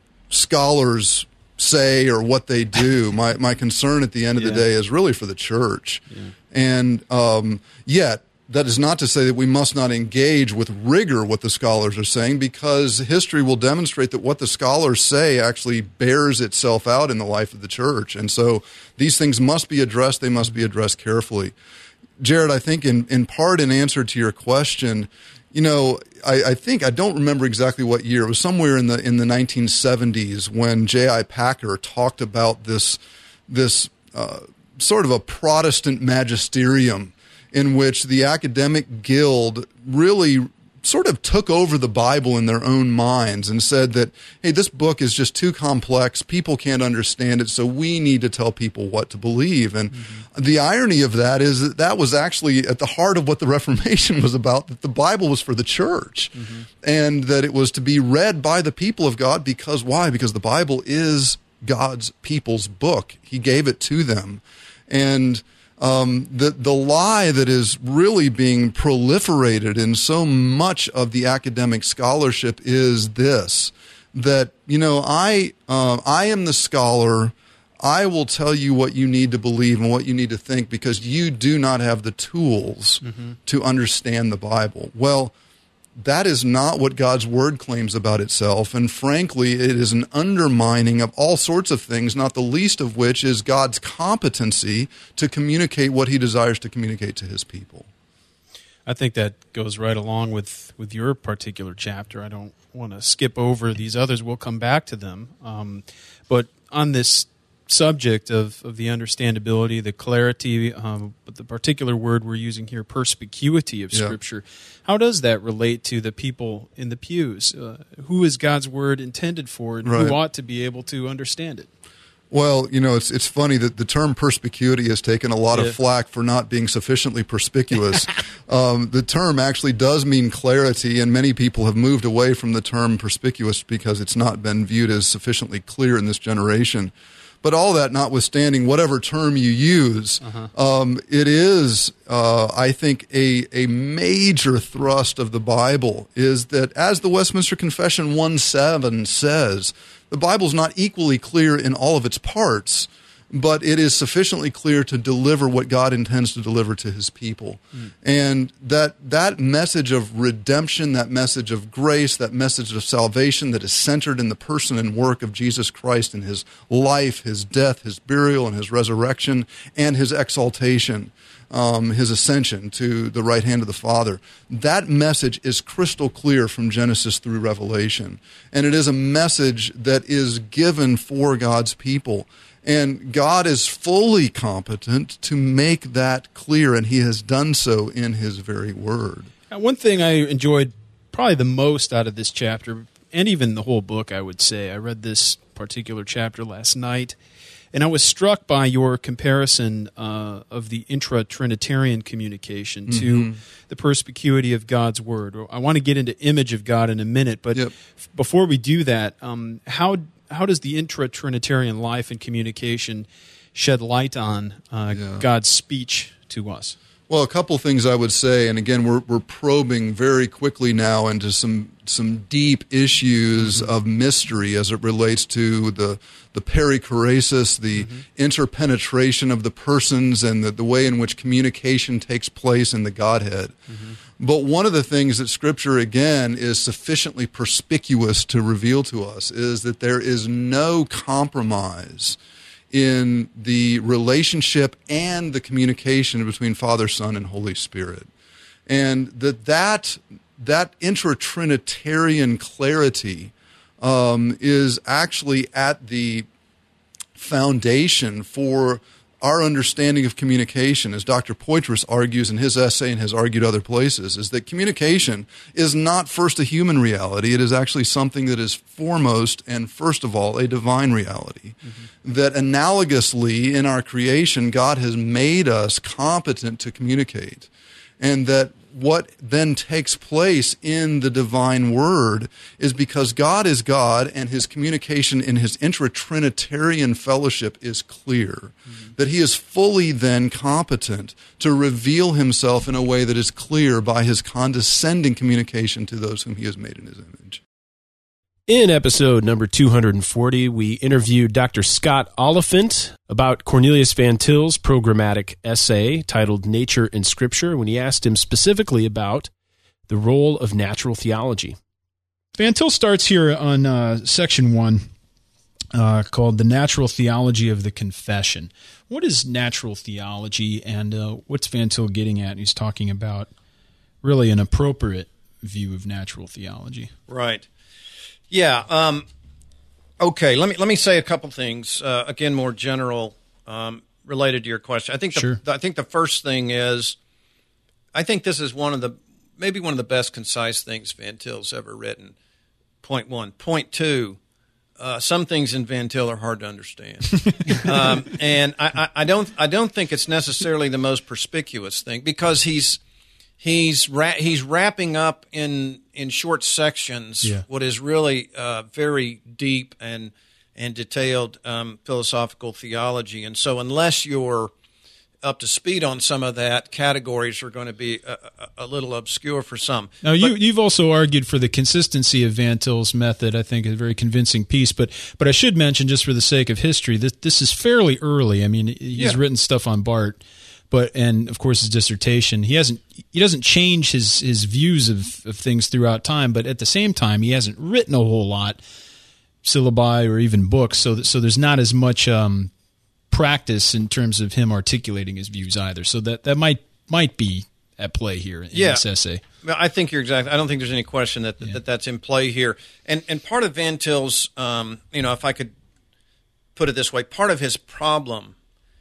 scholars say or what they do. My my concern at the end of yeah. the day is really for the church. Yeah. And um, yet, that is not to say that we must not engage with rigor what the scholars are saying, because history will demonstrate that what the scholars say actually bears itself out in the life of the church. And so these things must be addressed. They must be addressed carefully. Jared, I think in, in part in answer to your question, you know, I, I think, I don't remember exactly what year, it was somewhere in the in the nineteen seventies when J I Packer talked about this, this uh, sort of a Protestant magisterium in which the academic guild really sort of took over the Bible in their own minds and said that, hey, this book is just too complex. People can't understand it, so we need to tell people what to believe. And mm-hmm. the irony of that is that that was actually at the heart of what the Reformation was about, that the Bible was for the church mm-hmm. and that it was to be read by the people of God. Because why? Because the Bible is God's people's book. He gave it to them. And Um, the the lie that is really being proliferated in so much of the academic scholarship is this, that, you know, I uh, I am the scholar. I will tell you what you need to believe and what you need to think because you do not have the tools mm-hmm. to understand the Bible. Well, that is not what God's Word claims about itself, and frankly, it is an undermining of all sorts of things, not the least of which is God's competency to communicate what He desires to communicate to His people. I think that goes right along with, with your particular chapter. I don't want to skip over these others. We'll come back to them. Um, but on this subject of, of the understandability, the clarity, um, but the particular word we're using here, perspicuity of Scripture, yeah. How does that relate to the people in the pews? Uh, who is God's Word intended for, and right. who ought to be able to understand it? Well, you know, it's it's funny that the term perspicuity has taken a lot yeah. of flack for not being sufficiently perspicuous. um, the term actually does mean clarity, and many people have moved away from the term perspicuous because it's not been viewed as sufficiently clear in this generation. But all that notwithstanding, whatever term you use, uh-huh. um, it is, uh, I think, a, a major thrust of the Bible is that, as the Westminster Confession one seven says, the Bible is not equally clear in all of its parts, but it is sufficiently clear to deliver what God intends to deliver to His people. Mm. And that that message of redemption, that message of grace, that message of salvation that is centered in the person and work of Jesus Christ in His life, His death, His burial, and His resurrection, and His exaltation, um, His ascension to the right hand of the Father. That message is crystal clear from Genesis through Revelation. And it is a message that is given for God's people. And God is fully competent to make that clear, and He has done so in His very Word. Now, one thing I enjoyed probably the most out of this chapter, and even the whole book, I would say, I read this particular chapter last night, and I was struck by your comparison uh, of the intra-Trinitarian communication mm-hmm. to the perspicuity of God's Word. I want to get into image of God in a minute, but yep. f- before we do that, um, how How does the intra-Trinitarian life and communication shed light on uh, yeah. God's speech to us? Well, a couple things I would say, and again, we're we're probing very quickly now into some some deep issues mm-hmm. of mystery as it relates to the the perichoresis, the mm-hmm. interpenetration of the persons, and the, the way in which communication takes place in the Godhead. Mm-hmm. But one of the things that Scripture, again, is sufficiently perspicuous to reveal to us is that there is no compromise in the relationship and the communication between Father, Son, and Holy Spirit. And that that, that intra-Trinitarian clarity um, is actually at the foundation for our understanding of communication, as Doctor Poitras argues in his essay and has argued other places, is that communication is not first a human reality. It is actually something that is foremost and first of all a divine reality. Mm-hmm. That analogously in our creation, God has made us competent to communicate. And that what then takes place in the divine word is because God is God and His communication in His intra-Trinitarian fellowship is clear, mm-hmm. that He is fully then competent to reveal Himself in a way that is clear by His condescending communication to those whom He has made in His image. In episode number two hundred forty, we interviewed Doctor Scott Oliphant about Cornelius Van Til's programmatic essay titled Nature in Scripture, when he asked him specifically about the role of natural theology. Van Til starts here on uh, section one, uh, called The Natural Theology of the Confession. What is natural theology, and uh, what's Van Til getting at? He's talking about really an appropriate view of natural theology. Right. Yeah. Um, okay. Let me let me say a couple things. Uh, again, more general, um, related to your question. I think the, sure. the, I think the first thing is, I think this is one of the maybe one of the best concise things Van Til's ever written. Point one. Point two. Uh, some things in Van Til are hard to understand, um, and I, I, I don't. I don't think it's necessarily the most perspicuous thing because he's he's ra- he's wrapping up in in short sections yeah. what is really uh, very deep and and detailed um, philosophical theology, and so unless you're up to speed on some of that, categories are going to be a, a, a little obscure for some. Now, you, but, you've also argued for the consistency of Van Til's method. I think a very convincing piece. But but I should mention, just for the sake of history, this, this is fairly early. I mean, he's yeah. written stuff on Barth, but and of course his dissertation. He hasn't. He doesn't change his his views of, of things throughout time. But at the same time, he hasn't written a whole lot, syllabi or even books. So that, so there's not as much. Um, practice in terms of him articulating his views either, so that that might might be at play here in yeah. this essay. I think you're exactly. I don't think there's any question that, yeah. that that's in play here. And and part of Van Til's, um, you know, if I could put it this way, part of his problem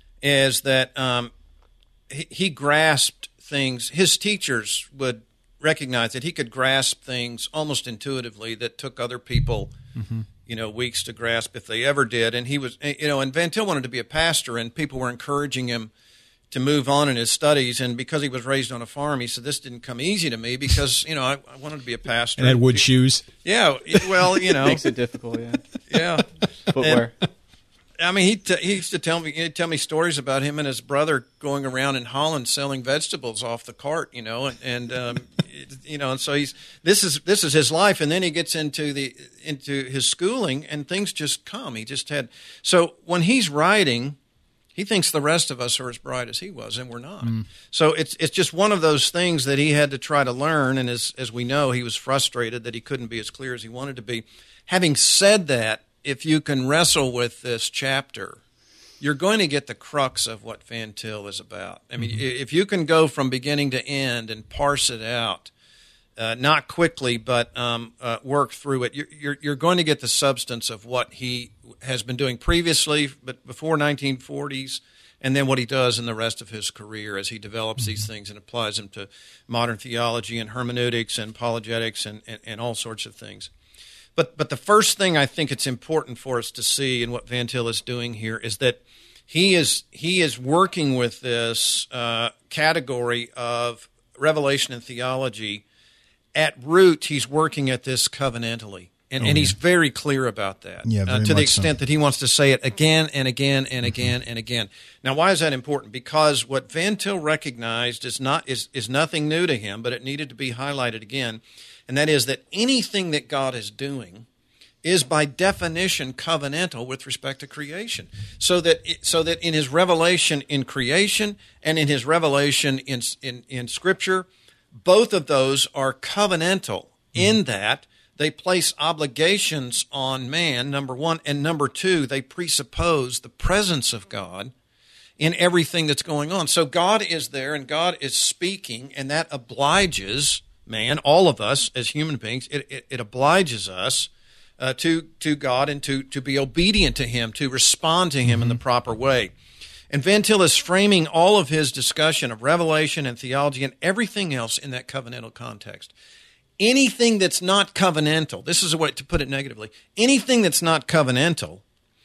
is that um, he, he grasped things. His teachers would recognize that he could grasp things almost intuitively that took other people. Mm-hmm. you know, weeks to grasp if they ever did. And he was, you know, and Van Til wanted to be a pastor, and people were encouraging him to move on in his studies. And because he was raised on a farm, he said, this didn't come easy to me because, you know, I, I wanted to be a pastor. And had wood shoes. Yeah. Well, you know. Makes it difficult, yeah. Yeah. Footwear. And, I mean, he t- he used to tell me he'd tell me stories about him and his brother going around in Holland selling vegetables off the cart, you know, and, and um, you know, and so he's this is this is his life, and then he gets into the into his schooling, and things just come. He just had so when he's writing, he thinks the rest of us are as bright as he was, and we're not. Mm. So it's it's just one of those things that he had to try to learn, and as as we know, he was frustrated that he couldn't be as clear as he wanted to be. Having said that, if you can wrestle with this chapter, you're going to get the crux of what Van Til is about. I mean, mm-hmm. if you can go from beginning to end and parse it out, uh, not quickly, but um, uh, work through it, you're, you're, you're going to get the substance of what he has been doing previously, but before nineteen forties, and then what he does in the rest of his career as he develops mm-hmm. these things and applies them to modern theology and hermeneutics and apologetics and, and, and all sorts of things. But but the first thing I think it's important for us to see in what Van Til is doing here is that he is he is working with this uh, category of revelation and theology. At root, he's working at this covenantally, and, oh, and he's yeah. very clear about that. Yeah, uh, to the extent so. that he wants to say it again and again and again mm-hmm. and again. Now, why is that important? Because what Van Til recognized is not is is nothing new to him, but it needed to be highlighted again. And that is that anything that God is doing is by definition covenantal with respect to creation. So that so that in his revelation in creation and in his revelation in in, in Scripture, both of those are covenantal in that they place obligations on man, number one, and number two, they presuppose the presence of God in everything that's going on. So God is there and God is speaking, and that obliges man, all of us as human beings, it, it, it obliges us uh, to to God and to, to be obedient to Him, to respond to Him mm-hmm. in the proper way. And Van Til is framing all of his discussion of revelation and theology and everything else in that covenantal context. Anything that's not covenantal, this is a way to put it negatively, anything that's not covenantal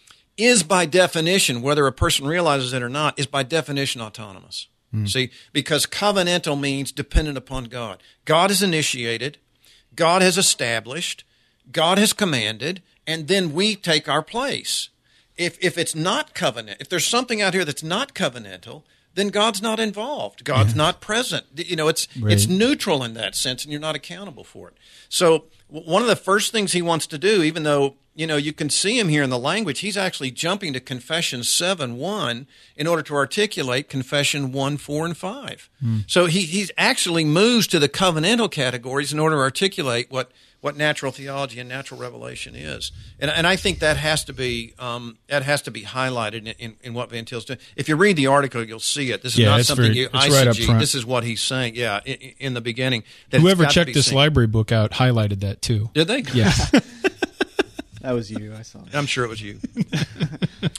is by definition, whether a person realizes it or not, is by definition autonomous. Mm. See, because covenantal means dependent upon God. God has initiated, God has established, God has commanded, and then we take our place. If if it's not covenant, if there's something out here that's not covenantal, then God's not involved. God's yeah. not present. You know, it's right. it's neutral in that sense, and you're not accountable for it. So one of the first things he wants to do, even though, you know, you can see him here in the language, he's actually jumping to Confession seven one in order to articulate Confession one, four, and five. Mm. So he he's actually moves to the covenantal categories in order to articulate what what natural theology and natural revelation is, and and I think that has to be um, that has to be highlighted in, in, in what Van Til's doing. If you read the article, you'll see it. This is yeah, not something very, you it's right up front. This is what he's saying. Yeah, in, in the beginning. That Whoever checked this seen. library book out highlighted that too. Did they? Yeah. That was you. I saw it. I'm sure it was you.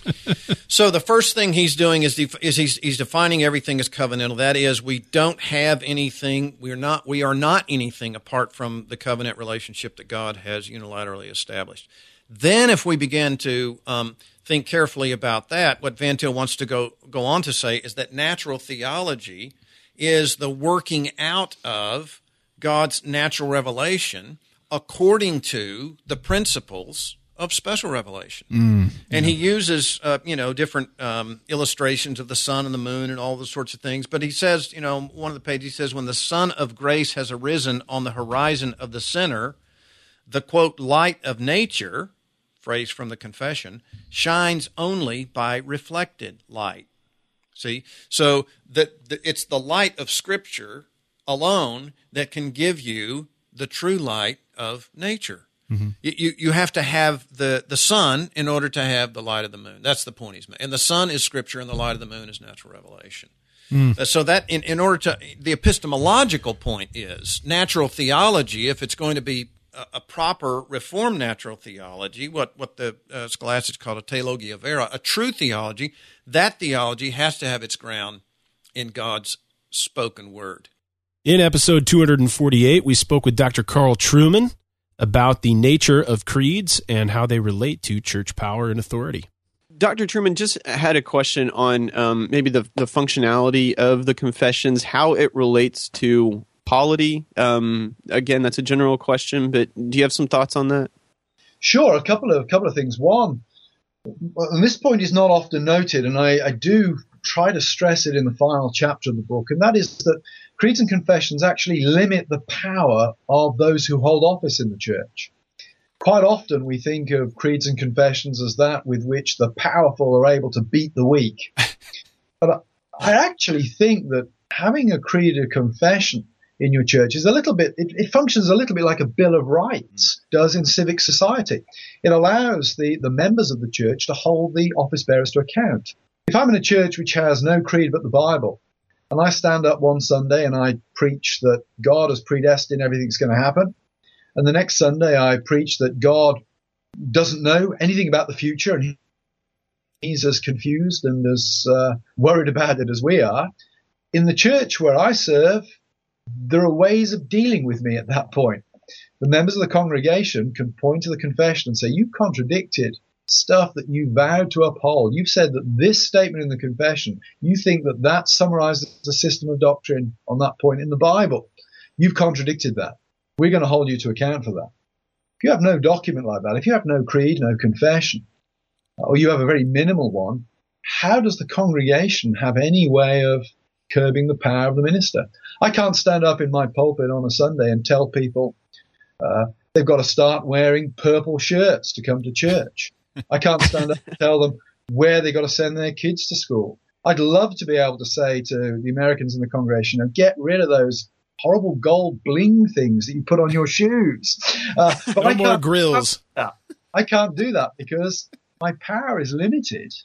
So the first thing he's doing is, def- is he's, he's defining everything as covenantal. That is, we don't have anything. We're not. We are not anything apart from the covenant relationship that God has unilaterally established. Then, if we begin to um, think carefully about that, what Van Til wants to go go on to say is that natural theology is the working out of God's natural revelation according to the principles of special revelation. Mm, and yeah. he uses, uh, you know, different um, illustrations of the sun and the moon and all those sorts of things. But he says, you know, one of the pages, he says, when the sun of grace has arisen on the horizon of the sinner, the, quote, light of nature, phrase from the confession, shines only by reflected light. See? So that the, it's the light of Scripture alone that can give you the true light of nature. Mm-hmm. You you have to have the, the sun in order to have the light of the moon. That's the point he's making. And the sun is Scripture, and the light of the moon is natural revelation. Mm. So that in, in order to the epistemological point is natural theology. If it's going to be a, a proper Reformed natural theology, what what the uh, scholastics call a theologia vera, a true theology, that theology has to have its ground in God's spoken word. In episode two forty-eight, we spoke with Doctor Carl Trueman about the nature of creeds and how they relate to church power and authority. Doctor Trueman just had a question on um, maybe the, the functionality of the confessions, how it relates to polity. Um, again, that's a general question, but do you have some thoughts on that? Sure, a couple of couple of things. One, and this point is not often noted, and I, I do try to stress it in the final chapter of the book, and that is that creeds and confessions actually limit the power of those who hold office in the church. Quite often we think of creeds and confessions as that with which the powerful are able to beat the weak. But I actually think that having a creed or confession in your church is a little bit, it, it functions a little bit like a Bill of Rights does in civic society. It allows the, the members of the church to hold the office bearers to account. If I'm in a church which has no creed but the Bible, and I stand up one Sunday and I preach that God has predestined everything that's going to happen, and the next Sunday I preach that God doesn't know anything about the future and he's as confused and as uh, worried about it as we are, in the church where I serve, there are ways of dealing with me at that point. The members of the congregation can point to the confession and say, you contradicted stuff that you vowed to uphold. You've said that this statement in the confession, you think that that summarizes a system of doctrine on that point in the Bible. You've contradicted that. We're going to hold you to account for that. If you have no document like that, if you have no creed, no confession, or you have a very minimal one, how does the congregation have any way of curbing the power of the minister? I can't stand up in my pulpit on a Sunday and tell people uh, they've got to start wearing purple shirts to come to church. I can't stand up and tell them where they got to send their kids to school. I'd love to be able to say to the Americans in the congregation, oh, get rid of those horrible gold bling things that you put on your shoes. Uh, but no I more can't, grills. I can't do that because my power is limited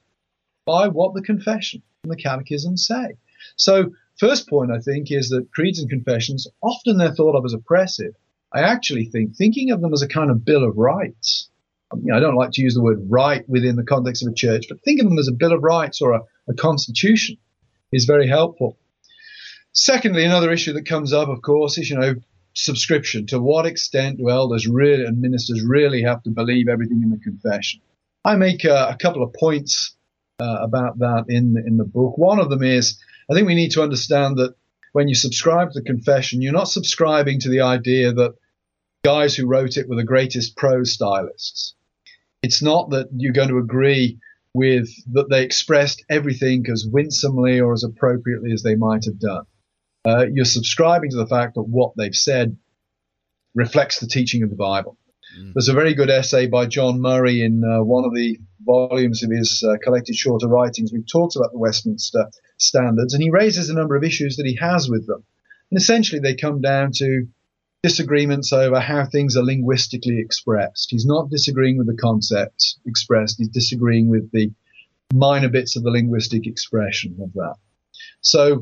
by what the confession and the catechism say. So first point, I think, is that creeds and confessions, often they're thought of as oppressive. I actually think thinking of them as a kind of Bill of Rights. You know, I don't like to use the word right within the context of a church, but think of them as a Bill of Rights or a, a constitution is very helpful. Secondly, another issue that comes up, of course, is, you know, subscription. To what extent do elders really and ministers really have to believe everything in the confession? I make uh, a couple of points uh, about that in, in the book. One of them is, I think we need to understand that when you subscribe to the confession, you're not subscribing to the idea that guys who wrote it were the greatest prose stylists. It's not that you're going to agree with that they expressed everything as winsomely or as appropriately as they might have done. Uh, you're subscribing to the fact that what they've said reflects the teaching of the Bible. Mm. There's a very good essay by John Murray in uh, one of the volumes of his uh, collected shorter writings. We've talked about the Westminster Standards, and he raises a number of issues that he has with them. And essentially they come down to disagreements over how things are linguistically expressed. He's not disagreeing with the concepts expressed. He's disagreeing with the minor bits of the linguistic expression of that. So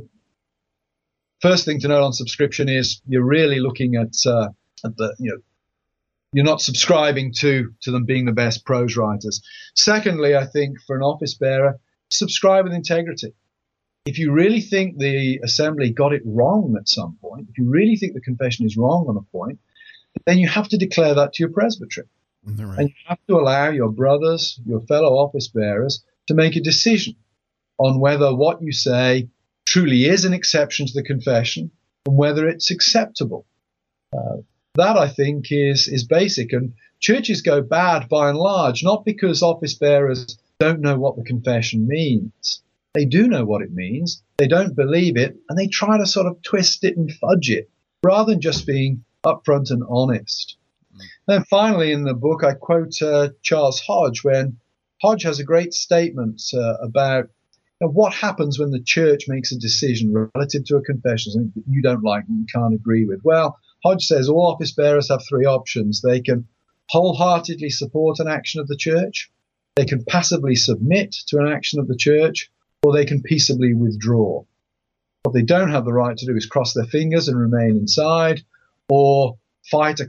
first thing to note on subscription is you're really looking at, uh, at the, you know, you're not subscribing to, to them being the best prose writers. Secondly, I think for an office bearer, subscribe with integrity. If you really think the assembly got it wrong at some point, if you really think the confession is wrong on a point, then you have to declare that to your presbytery. Right. And you have to allow your brothers, your fellow office bearers, to make a decision on whether what you say truly is an exception to the confession and whether it's acceptable. Uh, that, I think, is, is basic. And churches go bad by and large, not because office bearers don't know what the confession means. They do know what it means. They don't believe it, and they try to sort of twist it and fudge it rather than just being upfront and honest. Mm. Then finally in the book, I quote uh, Charles Hodge when Hodge has a great statement uh, about you know, what happens when the church makes a decision relative to a confession, something that you don't like and you can't agree with. Well, Hodge says all office bearers have three options. They can wholeheartedly support an action of the church, they can passively submit to an action of the church, or they can peaceably withdraw. What they don't have the right to do is cross their fingers and remain inside, or fight a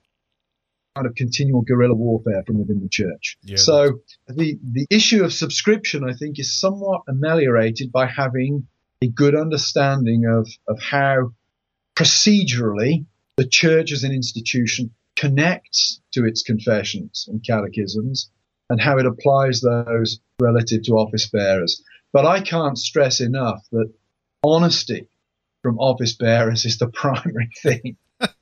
kind of continual guerrilla warfare from within the church. Yeah. So the, the issue of subscription, I think, is somewhat ameliorated by having a good understanding of, of how procedurally the church as an institution connects to its confessions and catechisms and how it applies those relative to office bearers. But I can't stress enough that honesty from office bearers is the primary thing.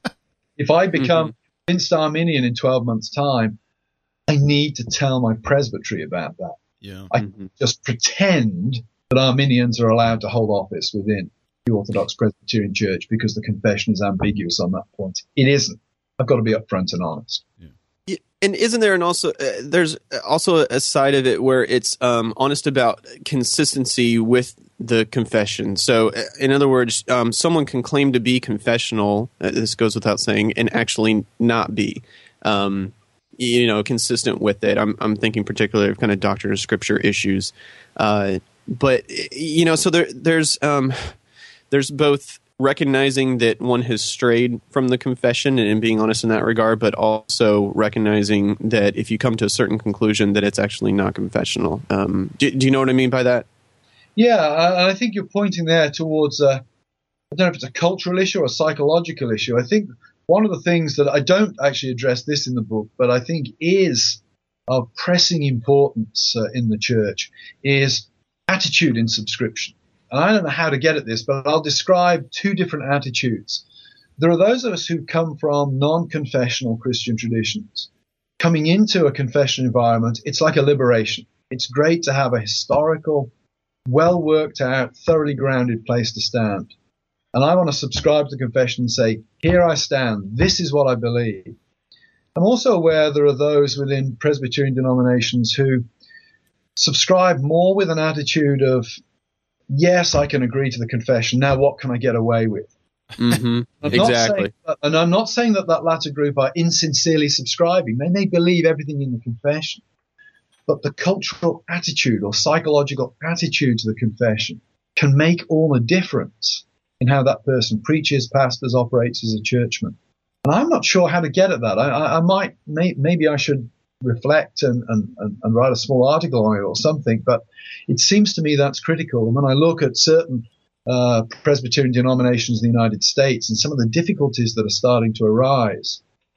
If I become mm-hmm. convinced Arminian in twelve months' time, I need to tell my presbytery about that. Yeah. I mm-hmm. just pretend that Arminians are allowed to hold office within the Orthodox Presbyterian Church because the confession is ambiguous on that point. It isn't. I've got to be upfront and honest. Yeah. And isn't there an also uh, there's also a side of it where it's um, honest about consistency with the confession. So, in other words, um, someone can claim to be confessional. Uh, this goes without saying, and actually not be, um, you know, consistent with it. I'm I'm thinking particularly of kind of doctrine of Scripture issues, uh, but you know, so there there's um, there's both recognizing that one has strayed from the confession and being honest in that regard, but also recognizing that if you come to a certain conclusion that it's actually not confessional. Um, do, do you know what I mean by that? Yeah, I, I think you're pointing there towards, a, I don't know if it's a cultural issue or a psychological issue. I think one of the things that I don't actually address this in the book, but I think is of pressing importance uh, in the church is attitude in subscription. And I don't know how to get at this, but I'll describe two different attitudes. There are those of us who come from non-confessional Christian traditions. Coming into a confession environment, it's like a liberation. It's great to have a historical, well-worked-out, thoroughly grounded place to stand. And I want to subscribe to the confession and say, here I stand. This is what I believe. I'm also aware there are those within Presbyterian denominations who subscribe more with an attitude of, yes, I can agree to the confession. Now, what can I get away with? Mm-hmm. Exactly. That, and I'm not saying that that latter group are insincerely subscribing. They may believe everything in the confession. But the cultural attitude or psychological attitude to the confession can make all the difference in how that person preaches, pastors, operates as a churchman. And I'm not sure how to get at that. I, I, I might, may, maybe I should reflect and, and, and write a small article on it or something, but it seems to me that's critical. And when I look at certain uh, Presbyterian denominations in the United States and some of the difficulties that are starting to arise,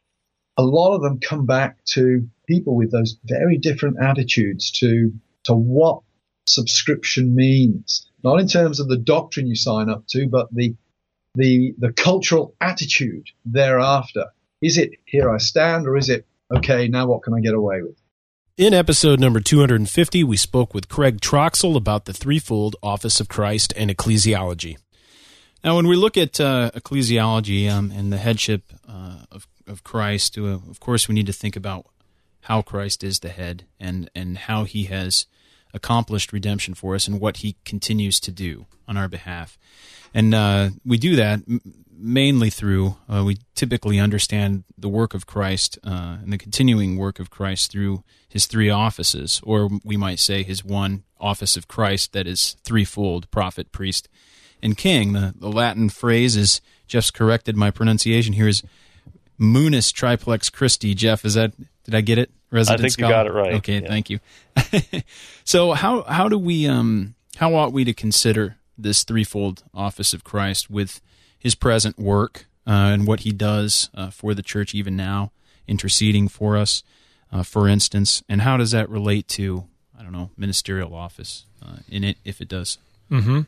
a lot of them come back to people with those very different attitudes to to what subscription means, not in terms of the doctrine you sign up to, but the the the cultural attitude thereafter. Is it here I stand, or is it okay, now what can I get away with? In episode number two hundred fifty, we spoke with Craig Troxel about the threefold office of Christ and ecclesiology. Now, when we look at uh, ecclesiology um, and the headship uh, of, of Christ, uh, of course we need to think about how Christ is the head and, and how he has accomplished redemption for us and what he continues to do on our behalf. And uh, we do that m- mainly through, uh, we typically understand the work of Christ uh, and the continuing work of Christ through his three offices, or we might say his one office of Christ that is threefold: prophet, priest, and king. The, the Latin phrase is, Jeff's corrected my pronunciation here, is Moonis Triplex Christi. Jeff, is that, did I get it? Resident I think scholar? you got it right. Okay, yeah. thank you. So how how do we um how ought we to consider this threefold office of Christ with his present work uh, and what he does uh, for the church even now, interceding for us, uh, for instance, and how does that relate to, I don't know, ministerial office uh, in it, if it does? Mm-hmm.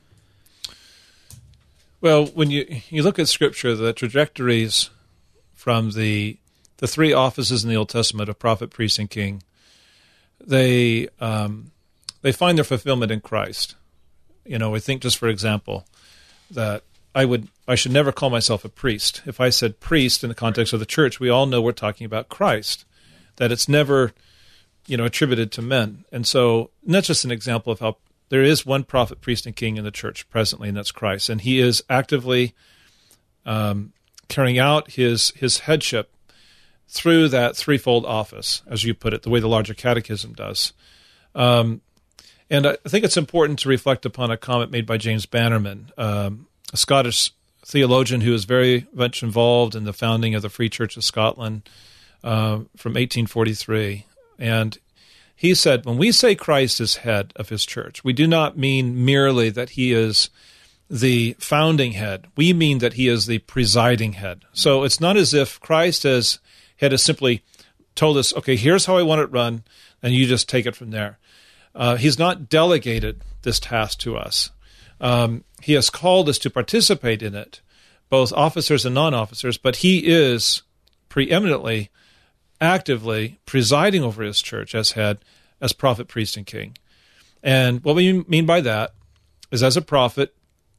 Well, when you you look at Scripture, the trajectories from the the three offices in the Old Testament of prophet, priest, and king, they um, they find their fulfillment in Christ. You know, I think just for example, that I would I should never call myself a priest. If I said priest in the context of the church, we all know we're talking about Christ, that it's never, you know, attributed to men. And so and that's just an example of how there is one prophet, priest, and king in the church presently, and that's Christ. And he is actively um, carrying out his his headship through that threefold office, as you put it, the way the larger catechism does. Um, and I think it's important to reflect upon a comment made by James Bannerman, um, a Scottish theologian who was very much involved in the founding of the Free Church of Scotland uh, from eighteen forty-three. And he said, when we say Christ is head of his church, we do not mean merely that he is the founding head. We mean that he is the presiding head. So it's not as if Christ as head has simply told us, okay, here's how I want it run, and you just take it from there. Uh, he's not delegated this task to us. Um, he has called us to participate in it, both officers and non-officers, but he is preeminently actively presiding over his church as head, as prophet, priest, and king. And what we mean by that is, as a prophet,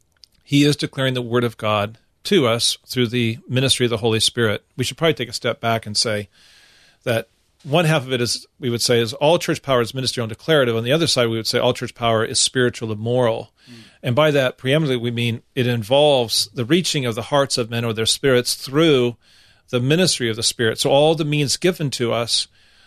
he is declaring the word of God to us through the ministry of the Holy Spirit. We should probably take a step back and say that one half of it is, we would say, is all church power is ministerial and declarative. On the other side, we would say all church power is spiritual and moral. Mm. And by that, preeminently, we mean it involves the reaching of the hearts of men or their spirits through the ministry of the Spirit. So all the means given to us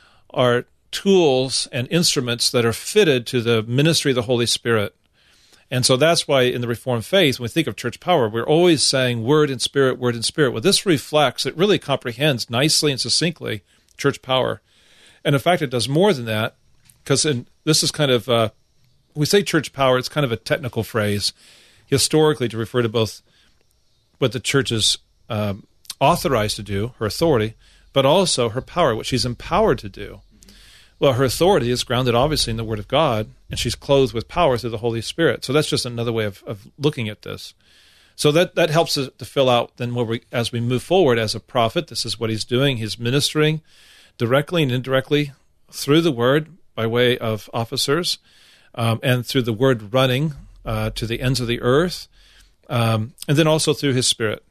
are tools and instruments that are fitted to the ministry of the Holy Spirit. And so that's why in the Reformed faith, when we think of church power, we're always saying word and spirit, word and spirit. Well, this reflects, it really comprehends nicely and succinctly church power. And in fact, it does more than that, because this is kind of, uh, when we say church power, it's kind of a technical phrase historically to refer to both what the church is um, authorized to do, her authority, but also her power, what she's empowered to do. Well, her authority is grounded obviously in the Word of God, and she's clothed with power through the Holy Spirit. So that's just another way of, of looking at this. So that, that helps us to fill out then where we, as we move forward as a prophet, this is what he's doing. He's ministering directly and indirectly through the Word by way of officers, um, and through the Word running uh, to the ends of the earth, um, and then also through his Spirit.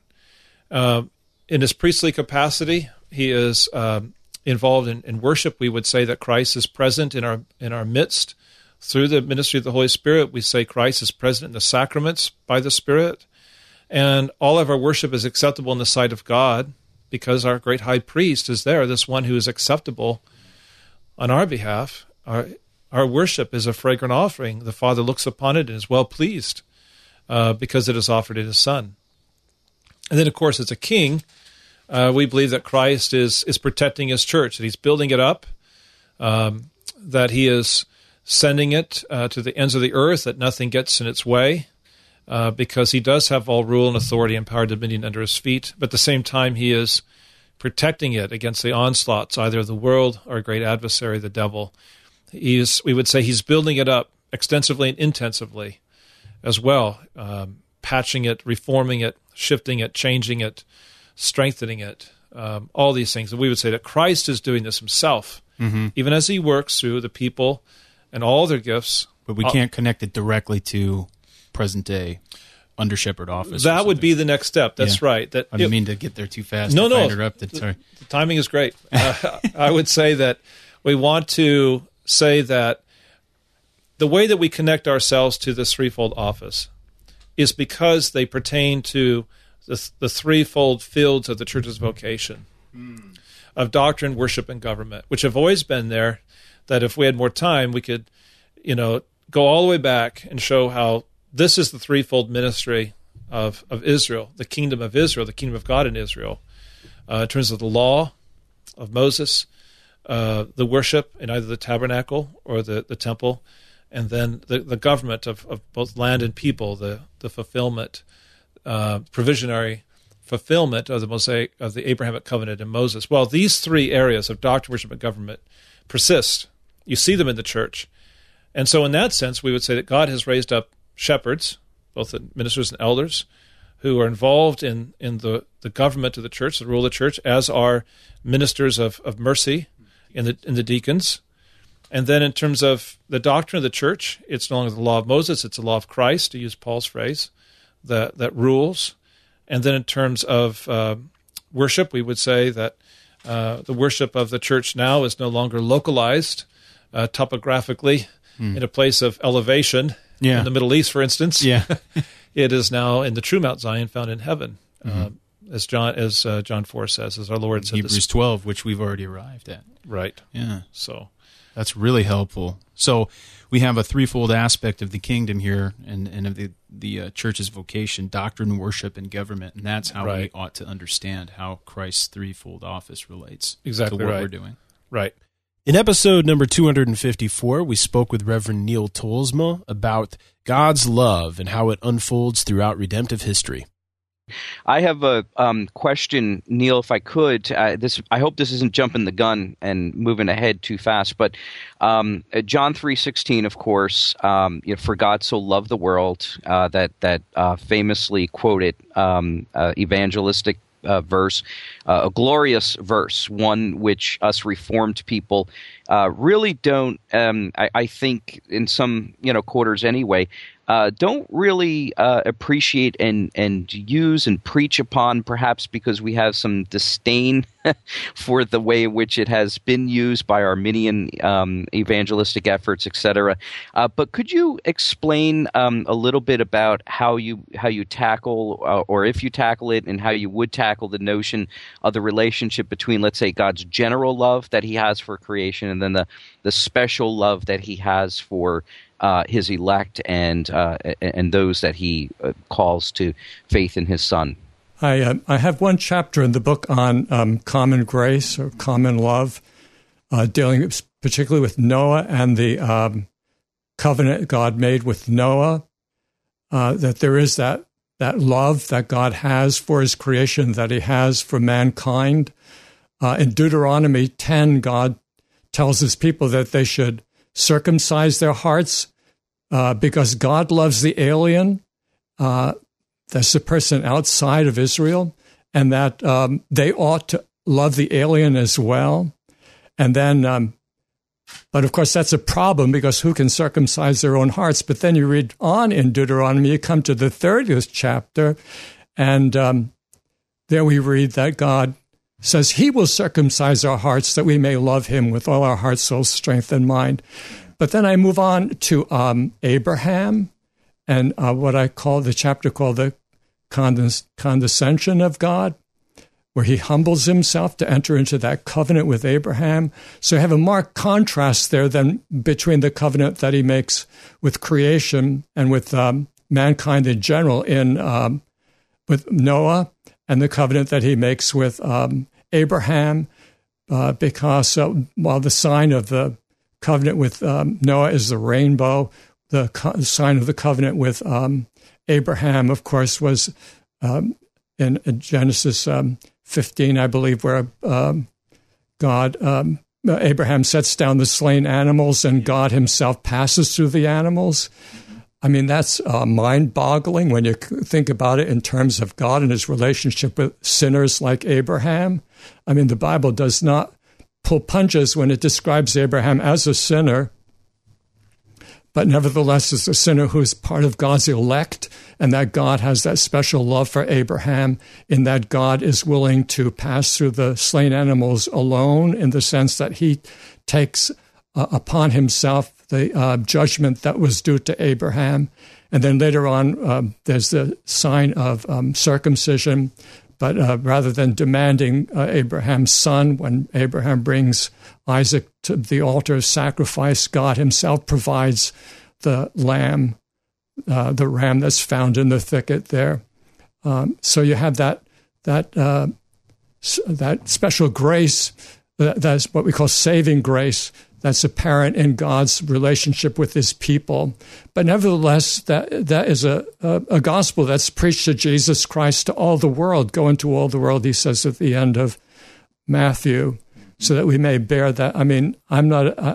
Uh, in his priestly capacity, he is um, involved in, in worship. We would say that Christ is present in our in our midst through the ministry of the Holy Spirit. We say Christ is present in the sacraments by the Spirit. And all of our worship is acceptable in the sight of God because our great high priest is there, this one who is acceptable on our behalf. Our, our worship is a fragrant offering. The Father looks upon it and is well pleased uh, because it is offered in his Son. And then, of course, as a king, uh, we believe that Christ is is protecting his church, that he's building it up, um, that he is sending it uh, to the ends of the earth, that nothing gets in its way, uh, because he does have all rule and authority and power and dominion under his feet. But at the same time, he is protecting it against the onslaughts, either of the world or a great adversary, the devil. He is, we would say he's building it up extensively and intensively as well, um, patching it, reforming it, shifting it, changing it, strengthening it, um, all these things. And we would say that Christ is doing this himself, mm-hmm. even as he works through the people and all their gifts. But we can't connect it directly to present-day under-shepherd office. That would be the next step. That's yeah. right. That I didn't it, mean to get there too fast. No, to no. Interrupted. Sorry. The, the timing is great. Uh, I would say that we want to say that the way that we connect ourselves to this threefold office is because they pertain to the, the threefold fields of the church's vocation, mm. of doctrine, worship, and government, which have always been there, that if we had more time, we could, you know, go all the way back and show how this is the threefold ministry of, of Israel, the kingdom of Israel, the kingdom of God in Israel. uh, in terms of the law of Moses, uh, the worship in either the tabernacle or the, the temple, and then the, the government of, of both land and people, the, the fulfillment, uh, provisionary fulfillment of the Mosaic, of the Abrahamic covenant in Moses. Well, these three areas of doctrine, worship, and government persist. You see them in the church. And so in that sense, we would say that God has raised up shepherds, both ministers and elders, who are involved in, in the, the government of the church, the rule of the church, as are ministers of, of mercy in the in the deacons. And then in terms of the doctrine of the church, it's no longer the law of Moses, it's the law of Christ, to use Paul's phrase, that, that rules. And then in terms of uh, worship, we would say that uh, the worship of the church now is no longer localized uh, topographically mm. in a place of elevation. Yeah. In the Middle East, for instance. Yeah. It is now in the true Mount Zion found in heaven, mm-hmm. uh, as John as uh, John four says, as our Lord said. Hebrews twelve, which we've already arrived at. Right. Yeah. So that's really helpful. So we have a threefold aspect of the kingdom here, and, and of the the uh, church's vocation: doctrine, worship, and government. And that's how right. we ought to understand how Christ's threefold office relates exactly to what right. we're doing. Right. In episode number two hundred fifty-four, we spoke with Reverend Neil Tolsma about God's love and how it unfolds throughout redemptive history. I have a um, question, Neil, if I could. Uh, this, I hope this isn't jumping the gun and moving ahead too fast, but um, John three sixteen, of course, um, you know, for God so loved the world, uh, that that uh, famously quoted um, uh, evangelistic Uh, verse, uh, a glorious verse, one which us Reformed people uh, really don't, um, I, I think in some you know quarters anyway, uh, don't really uh, appreciate and, and use and preach upon, perhaps because we have some disdain for the way in which it has been used by Arminian um, evangelistic efforts, et cetera. Uh, but could you explain um, a little bit about how you how you tackle, uh, or if you tackle it, and how you would tackle the notion of the relationship between, let's say, God's general love that he has for creation, and then the, the special love that he has for uh, his elect and uh, and those that he uh, calls to faith in his Son? I uh, I have one chapter in the book on um, common grace or common love, uh, dealing particularly with Noah and the um, covenant God made with Noah. Uh, that there is that that love that God has for his creation, that he has for mankind. Uh, in Deuteronomy ten, God tells his people that they should circumcise their hearts uh, because God loves the alien. Uh, That's the person outside of Israel, and that um, they ought to love the alien as well. And then, um, but of course, that's a problem because who can circumcise their own hearts? But then you read on in Deuteronomy, you come to the thirtieth chapter, and um, there we read that God says he will circumcise our hearts that we may love him with all our heart, soul, strength, and mind. But then I move on to um, Abraham and uh, what I call the chapter called the Condes- condescension of God, where he humbles himself to enter into that covenant with Abraham. So you have a marked contrast there then between the covenant that he makes with creation and with um, mankind in general in um, with Noah, and the covenant that he makes with um, Abraham, uh, because uh, while the sign of the covenant with um, Noah is the rainbow, the, co- the sign of the covenant with um, Abraham, of course, was um, in, in Genesis um, fifteen, I believe, where um, God, um, Abraham sets down the slain animals and God himself passes through the animals. I mean, that's uh, mind-boggling when you think about it in terms of God and his relationship with sinners like Abraham. I mean, the Bible does not pull punches when it describes Abraham as a sinner, but nevertheless is a sinner who is part of God's elect, and that God has that special love for Abraham in that God is willing to pass through the slain animals alone, in the sense that he takes uh, upon himself the uh, judgment that was due to Abraham. And then later on, um, there's the sign of um, circumcision, but uh, rather than demanding uh, Abraham's son, when Abraham brings Isaac to the altar of sacrifice, God himself provides the lamb, uh, the ram that's found in the thicket there. Um, so you have that that uh, that special grace, that's what we call saving grace, that's apparent in God's relationship with his people. But nevertheless, that that is a, a, a gospel that's preached to Jesus Christ to all the world. Go into all the world, he says at the end of Matthew, so that we may bear that. I mean, I'm not, uh,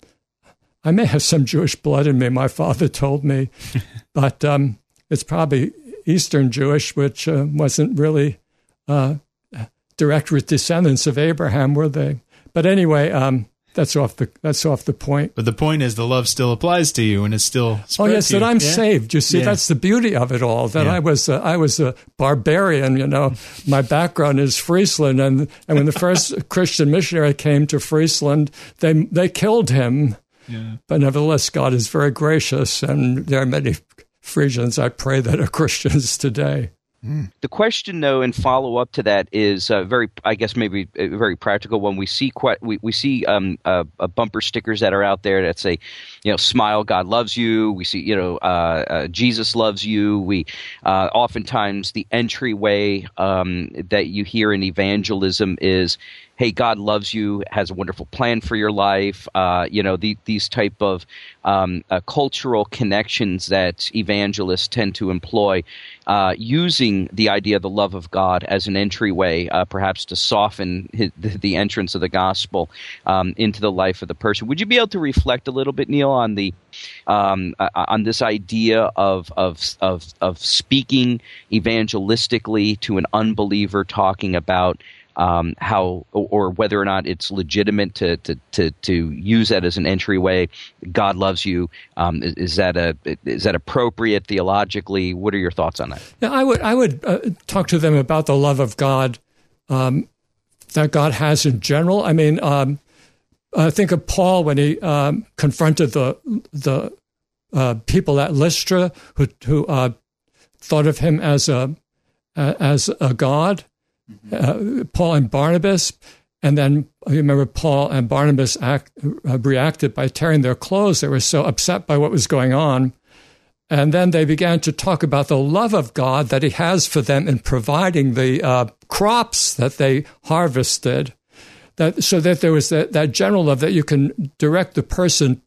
I may have some Jewish blood in me, my father told me, but um, it's probably Eastern Jewish, which uh, wasn't really uh, direct descendants of Abraham, were they? But anyway, um, That's off the that's off the point. But the point is, the love still applies to you, and it's still spread oh yes, to you. that I'm yeah. saved. You see, yeah. That's the beauty of it all. That yeah. I was a, I was a barbarian. You know, my background is Friesland, and and when the first Christian missionary came to Friesland, they they killed him. Yeah. But nevertheless, God is very gracious, and there are many Frisians, I pray, that are Christians today. The question, though, and follow up to that is uh, very, I guess, maybe a very practical one. We see quite, we we see um, uh, uh, bumper stickers that are out there that say, you know, "Smile, God loves you." We see, you know, uh, uh, Jesus loves you. We uh, oftentimes the entryway um, that you hear in evangelism is, hey, God loves you, has a wonderful plan for your life. Uh, you know, the, these type of um, uh, cultural connections that evangelists tend to employ, uh, using the idea of the love of God as an entryway, uh, perhaps to soften his, the, the entrance of the gospel um, into the life of the person. Would you be able to reflect a little bit, Neil, on the um, uh, on this idea of of of of speaking evangelistically to an unbeliever, talking about Um, how or whether or not it's legitimate to to to, to use that as an entryway? God loves you. Um, is, is that a is that appropriate theologically? What are your thoughts on that? Yeah, I would I would uh, talk to them about the love of God um, that God has in general. I mean, um, I think of Paul when he um, confronted the the uh, people at Lystra who who uh, thought of him as a uh, as a god. Uh, Paul and Barnabas, and then you remember Paul and Barnabas act, uh, reacted by tearing their clothes. They were so upset by what was going on. And then they began to talk about the love of God that he has for them in providing the uh, crops that they harvested, that so that there was that, that general love that you can direct the person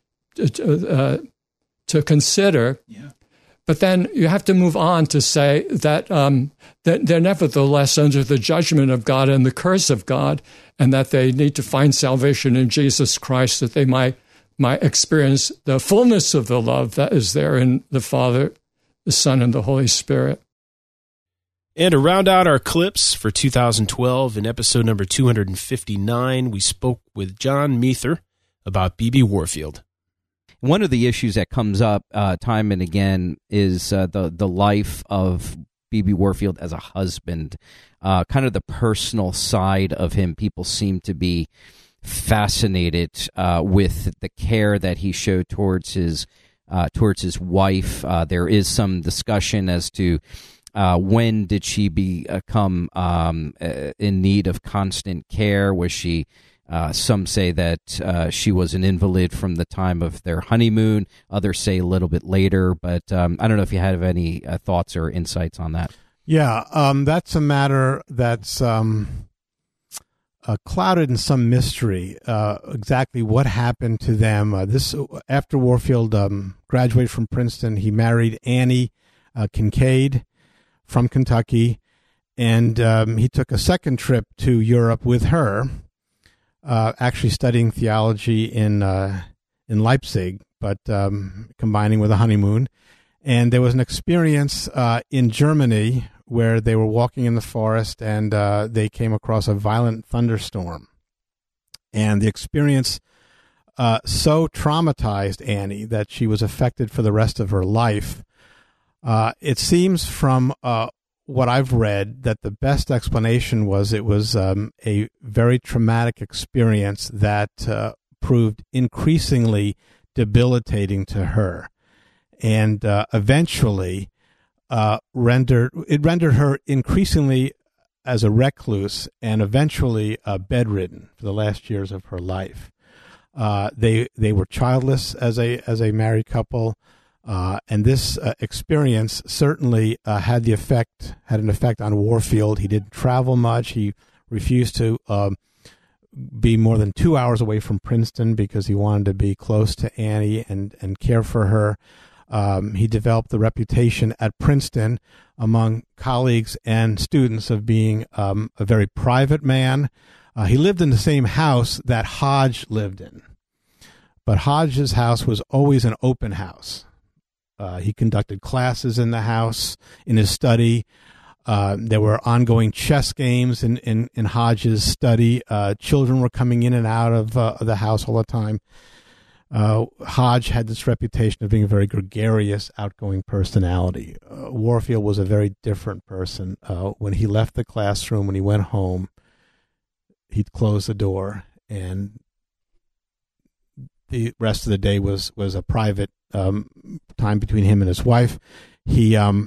to, uh, to consider. Yeah. But then you have to move on to say that um, that they're nevertheless under the judgment of God and the curse of God, and that they need to find salvation in Jesus Christ, that they might might experience the fullness of the love that is there in the Father, the Son, and the Holy Spirit. And to round out our clips for two thousand twelve, in episode number two hundred fifty-nine, we spoke with John Meether about B B Warfield. One of the issues that comes up uh, time and again is uh, the the life of B B Warfield as a husband, uh, kind of the personal side of him. People seem to be fascinated uh, with the care that he showed towards his uh, towards his wife. Uh, there is some discussion as to uh, when did she become um, in need of constant care. Was she Uh, some say that uh, she was an invalid from the time of their honeymoon. Others say a little bit later. But um, I don't know if you have any uh, thoughts or insights on that. Yeah, um, that's a matter that's um, uh, clouded in some mystery. Uh, exactly what happened to them. Uh, this after Warfield um, graduated from Princeton, he married Annie uh, Kincaid from Kentucky, and um, he took a second trip to Europe with her. Uh, actually studying theology in uh, in Leipzig, but um, combining with a honeymoon. And there was an experience uh, in Germany where they were walking in the forest and uh, they came across a violent thunderstorm. And the experience uh, so traumatized Annie that she was affected for the rest of her life. Uh, it seems from uh, what I've read that the best explanation was it was um, a very traumatic experience that uh, proved increasingly debilitating to her, and uh, eventually uh, rendered it rendered her increasingly as a recluse and eventually uh, bedridden for the last years of her life. Uh, they they were childless as a as a married couple. Uh, and this uh, experience certainly uh, had the effect, had an effect on Warfield. He didn't travel much. He refused to um, be more than two hours away from Princeton because he wanted to be close to Annie and, and care for her. Um, he developed the reputation at Princeton among colleagues and students of being um, a very private man. Uh, he lived in the same house that Hodge lived in. But Hodge's house was always an open house. Uh, he conducted classes in the house, in his study. Uh, there were ongoing chess games in, in, in Hodge's study. Uh, children were coming in and out of uh, the house all the time. Uh, Hodge had this reputation of being a very gregarious, outgoing personality. Uh, Warfield was a very different person. Uh, when he left the classroom, when he went home, he'd close the door, and the rest of the day was, was a private um, time between him and his wife. He, um,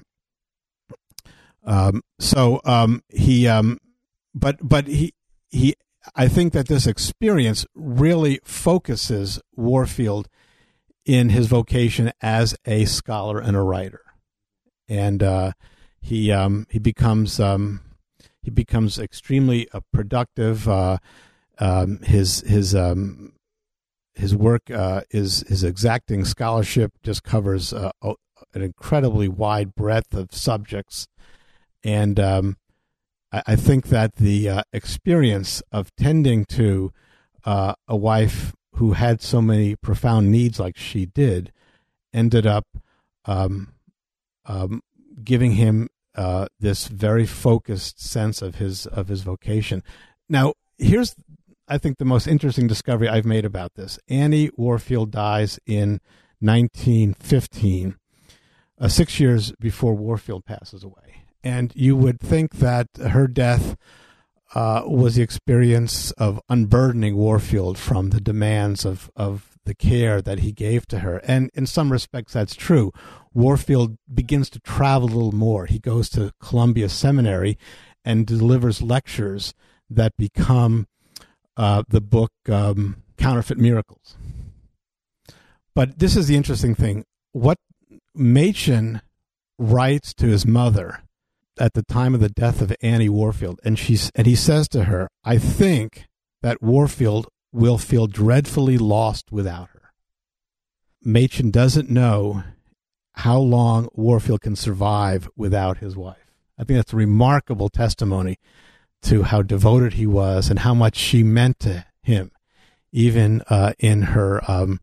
um, so um, he, um, but but he he. I think that this experience really focuses Warfield in his vocation as a scholar and a writer, and uh, he um, he becomes um, he becomes extremely uh, productive. Uh, um, his his um, his work uh, is his exacting scholarship just covers uh, an incredibly wide breadth of subjects, and um, I think that the uh, experience of tending to uh, a wife who had so many profound needs like she did ended up um, um, giving him uh, this very focused sense of his of his vocation. Now, here's, I think, the most interesting discovery I've made about this. Annie Warfield dies in nineteen fifteen, uh, six years before Warfield passes away. And you would think that her death uh, was the experience of unburdening Warfield from the demands of, of the care that he gave to her. And in some respects, that's true. Warfield begins to travel a little more. He goes to Columbia Seminary and delivers lectures that become uh, the book um, Counterfeit Miracles. But this is the interesting thing. What Machen writes to his mother at the time of the death of Annie Warfield, and she's and he says to her, "I think that Warfield will feel dreadfully lost without her." Machen doesn't know how long Warfield can survive without his wife. I think that's a remarkable testimony to how devoted he was and how much she meant to him, even uh, in her um,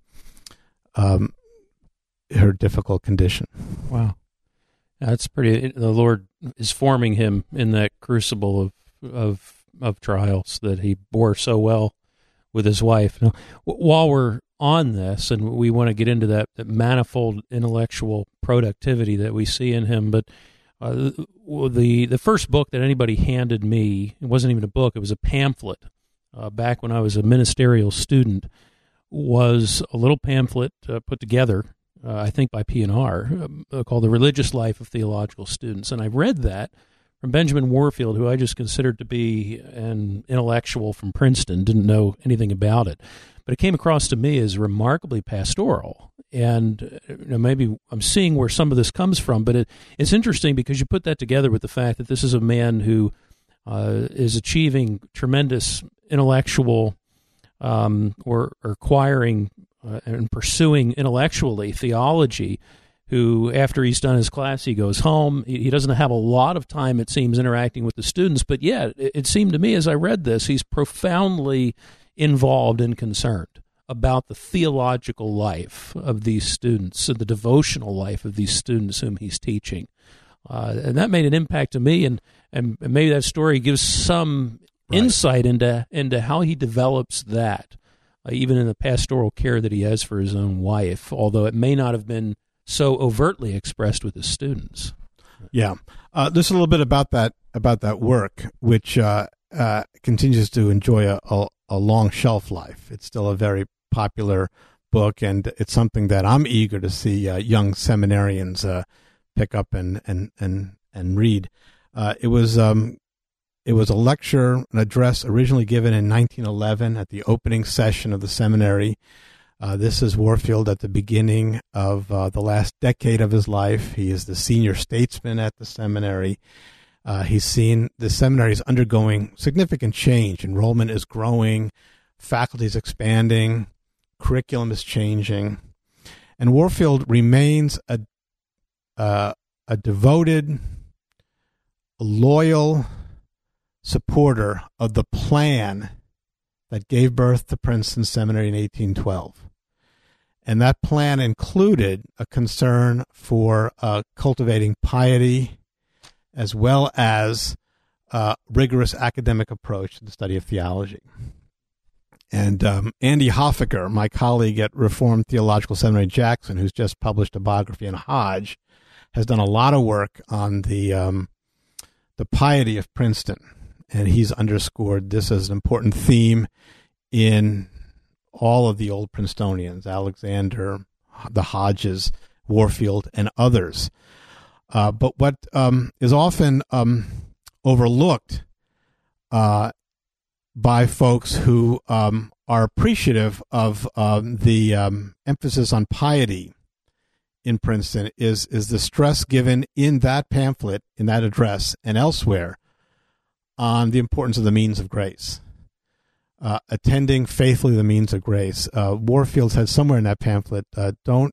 um, her difficult condition. Wow. That's pretty. The Lord is forming him in that crucible of of of trials that he bore so well with his wife. Now, while we're on this, and we want to get into that, that manifold intellectual productivity that we see in him, but uh, the the first book that anybody handed me, it wasn't even a book; it was a pamphlet. Uh, back when I was a ministerial student, was a little pamphlet uh, put together. Uh, I think by P N R, uh, called The Religious Life of Theological Students. And I read that from Benjamin Warfield, who I just considered to be an intellectual from Princeton, didn't know anything about it. But it came across to me as remarkably pastoral. And uh, you know, maybe I'm seeing where some of this comes from, but it, it's interesting because you put that together with the fact that this is a man who uh, is achieving tremendous intellectual um, or, or acquiring Uh, and pursuing intellectually theology, who after he's done his class, he goes home. He, he doesn't have a lot of time, it seems, interacting with the students. But yet, it, it seemed to me as I read this, he's profoundly involved and concerned about the theological life of these students and the devotional life of these students whom he's teaching. Uh, and that made an impact to me, and, and maybe that story gives some right. insight into into how he develops that. Uh, even in the pastoral care that he has for his own wife, although it may not have been so overtly expressed with his students. Yeah, uh, there's a little bit about that about that work, which uh, uh, continues to enjoy a, a, a long shelf life. It's still a very popular book, and it's something that I'm eager to see uh, young seminarians uh, pick up and and and and read. Uh, it was. Um, It was a lecture, an address originally given in nineteen eleven at the opening session of the seminary. Uh, this is Warfield at the beginning of uh, the last decade of his life. He is the senior statesman at the seminary. Uh, he's seen the seminary is undergoing significant change. Enrollment is growing, faculty is expanding, curriculum is changing, and Warfield remains a uh, a devoted, loyal supporter of the plan that gave birth to Princeton Seminary in eighteen twelve. And that plan included a concern for uh, cultivating piety as well as a rigorous academic approach to the study of theology. And um, Andy Hoffaker, my colleague at Reformed Theological Seminary Jackson, who's just published a biography on Hodge, has done a lot of work on the um, the piety of Princeton. And he's underscored this as an important theme in all of the old Princetonians, Alexander, the Hodges, Warfield, and others. Uh, but what um, is often um, overlooked uh, by folks who um, are appreciative of um, the um, emphasis on piety in Princeton is is the stress given in that pamphlet, in that address, and elsewhere on the importance of the means of grace. Uh, attending faithfully the means of grace. Uh, Warfield said somewhere in that pamphlet, uh, don't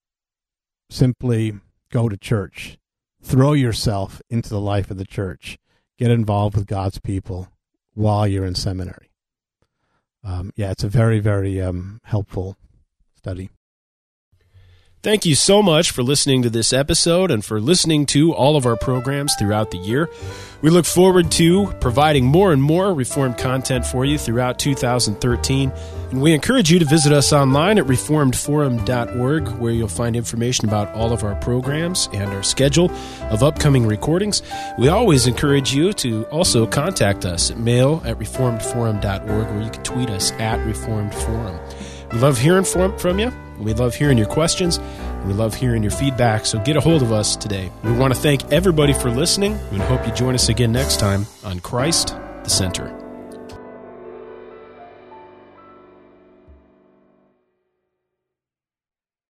simply go to church. Throw yourself into the life of the church. Get involved with God's people while you're in seminary. Um, yeah, it's a very, very um, helpful study. Thank you so much for listening to this episode and for listening to all of our programs throughout the year. We look forward to providing more and more Reformed content for you throughout two thousand thirteen. And we encourage you to visit us online at reformed forum dot org, where you'll find information about all of our programs and our schedule of upcoming recordings. We always encourage you to also contact us at mail at reformed forum dot org, where you can tweet us at Reformed Forum. We love hearing from, from you. We love hearing your questions. We love hearing your feedback, so get a hold of us today. We want to thank everybody for listening. We hope you join us again next time on Christ the Center.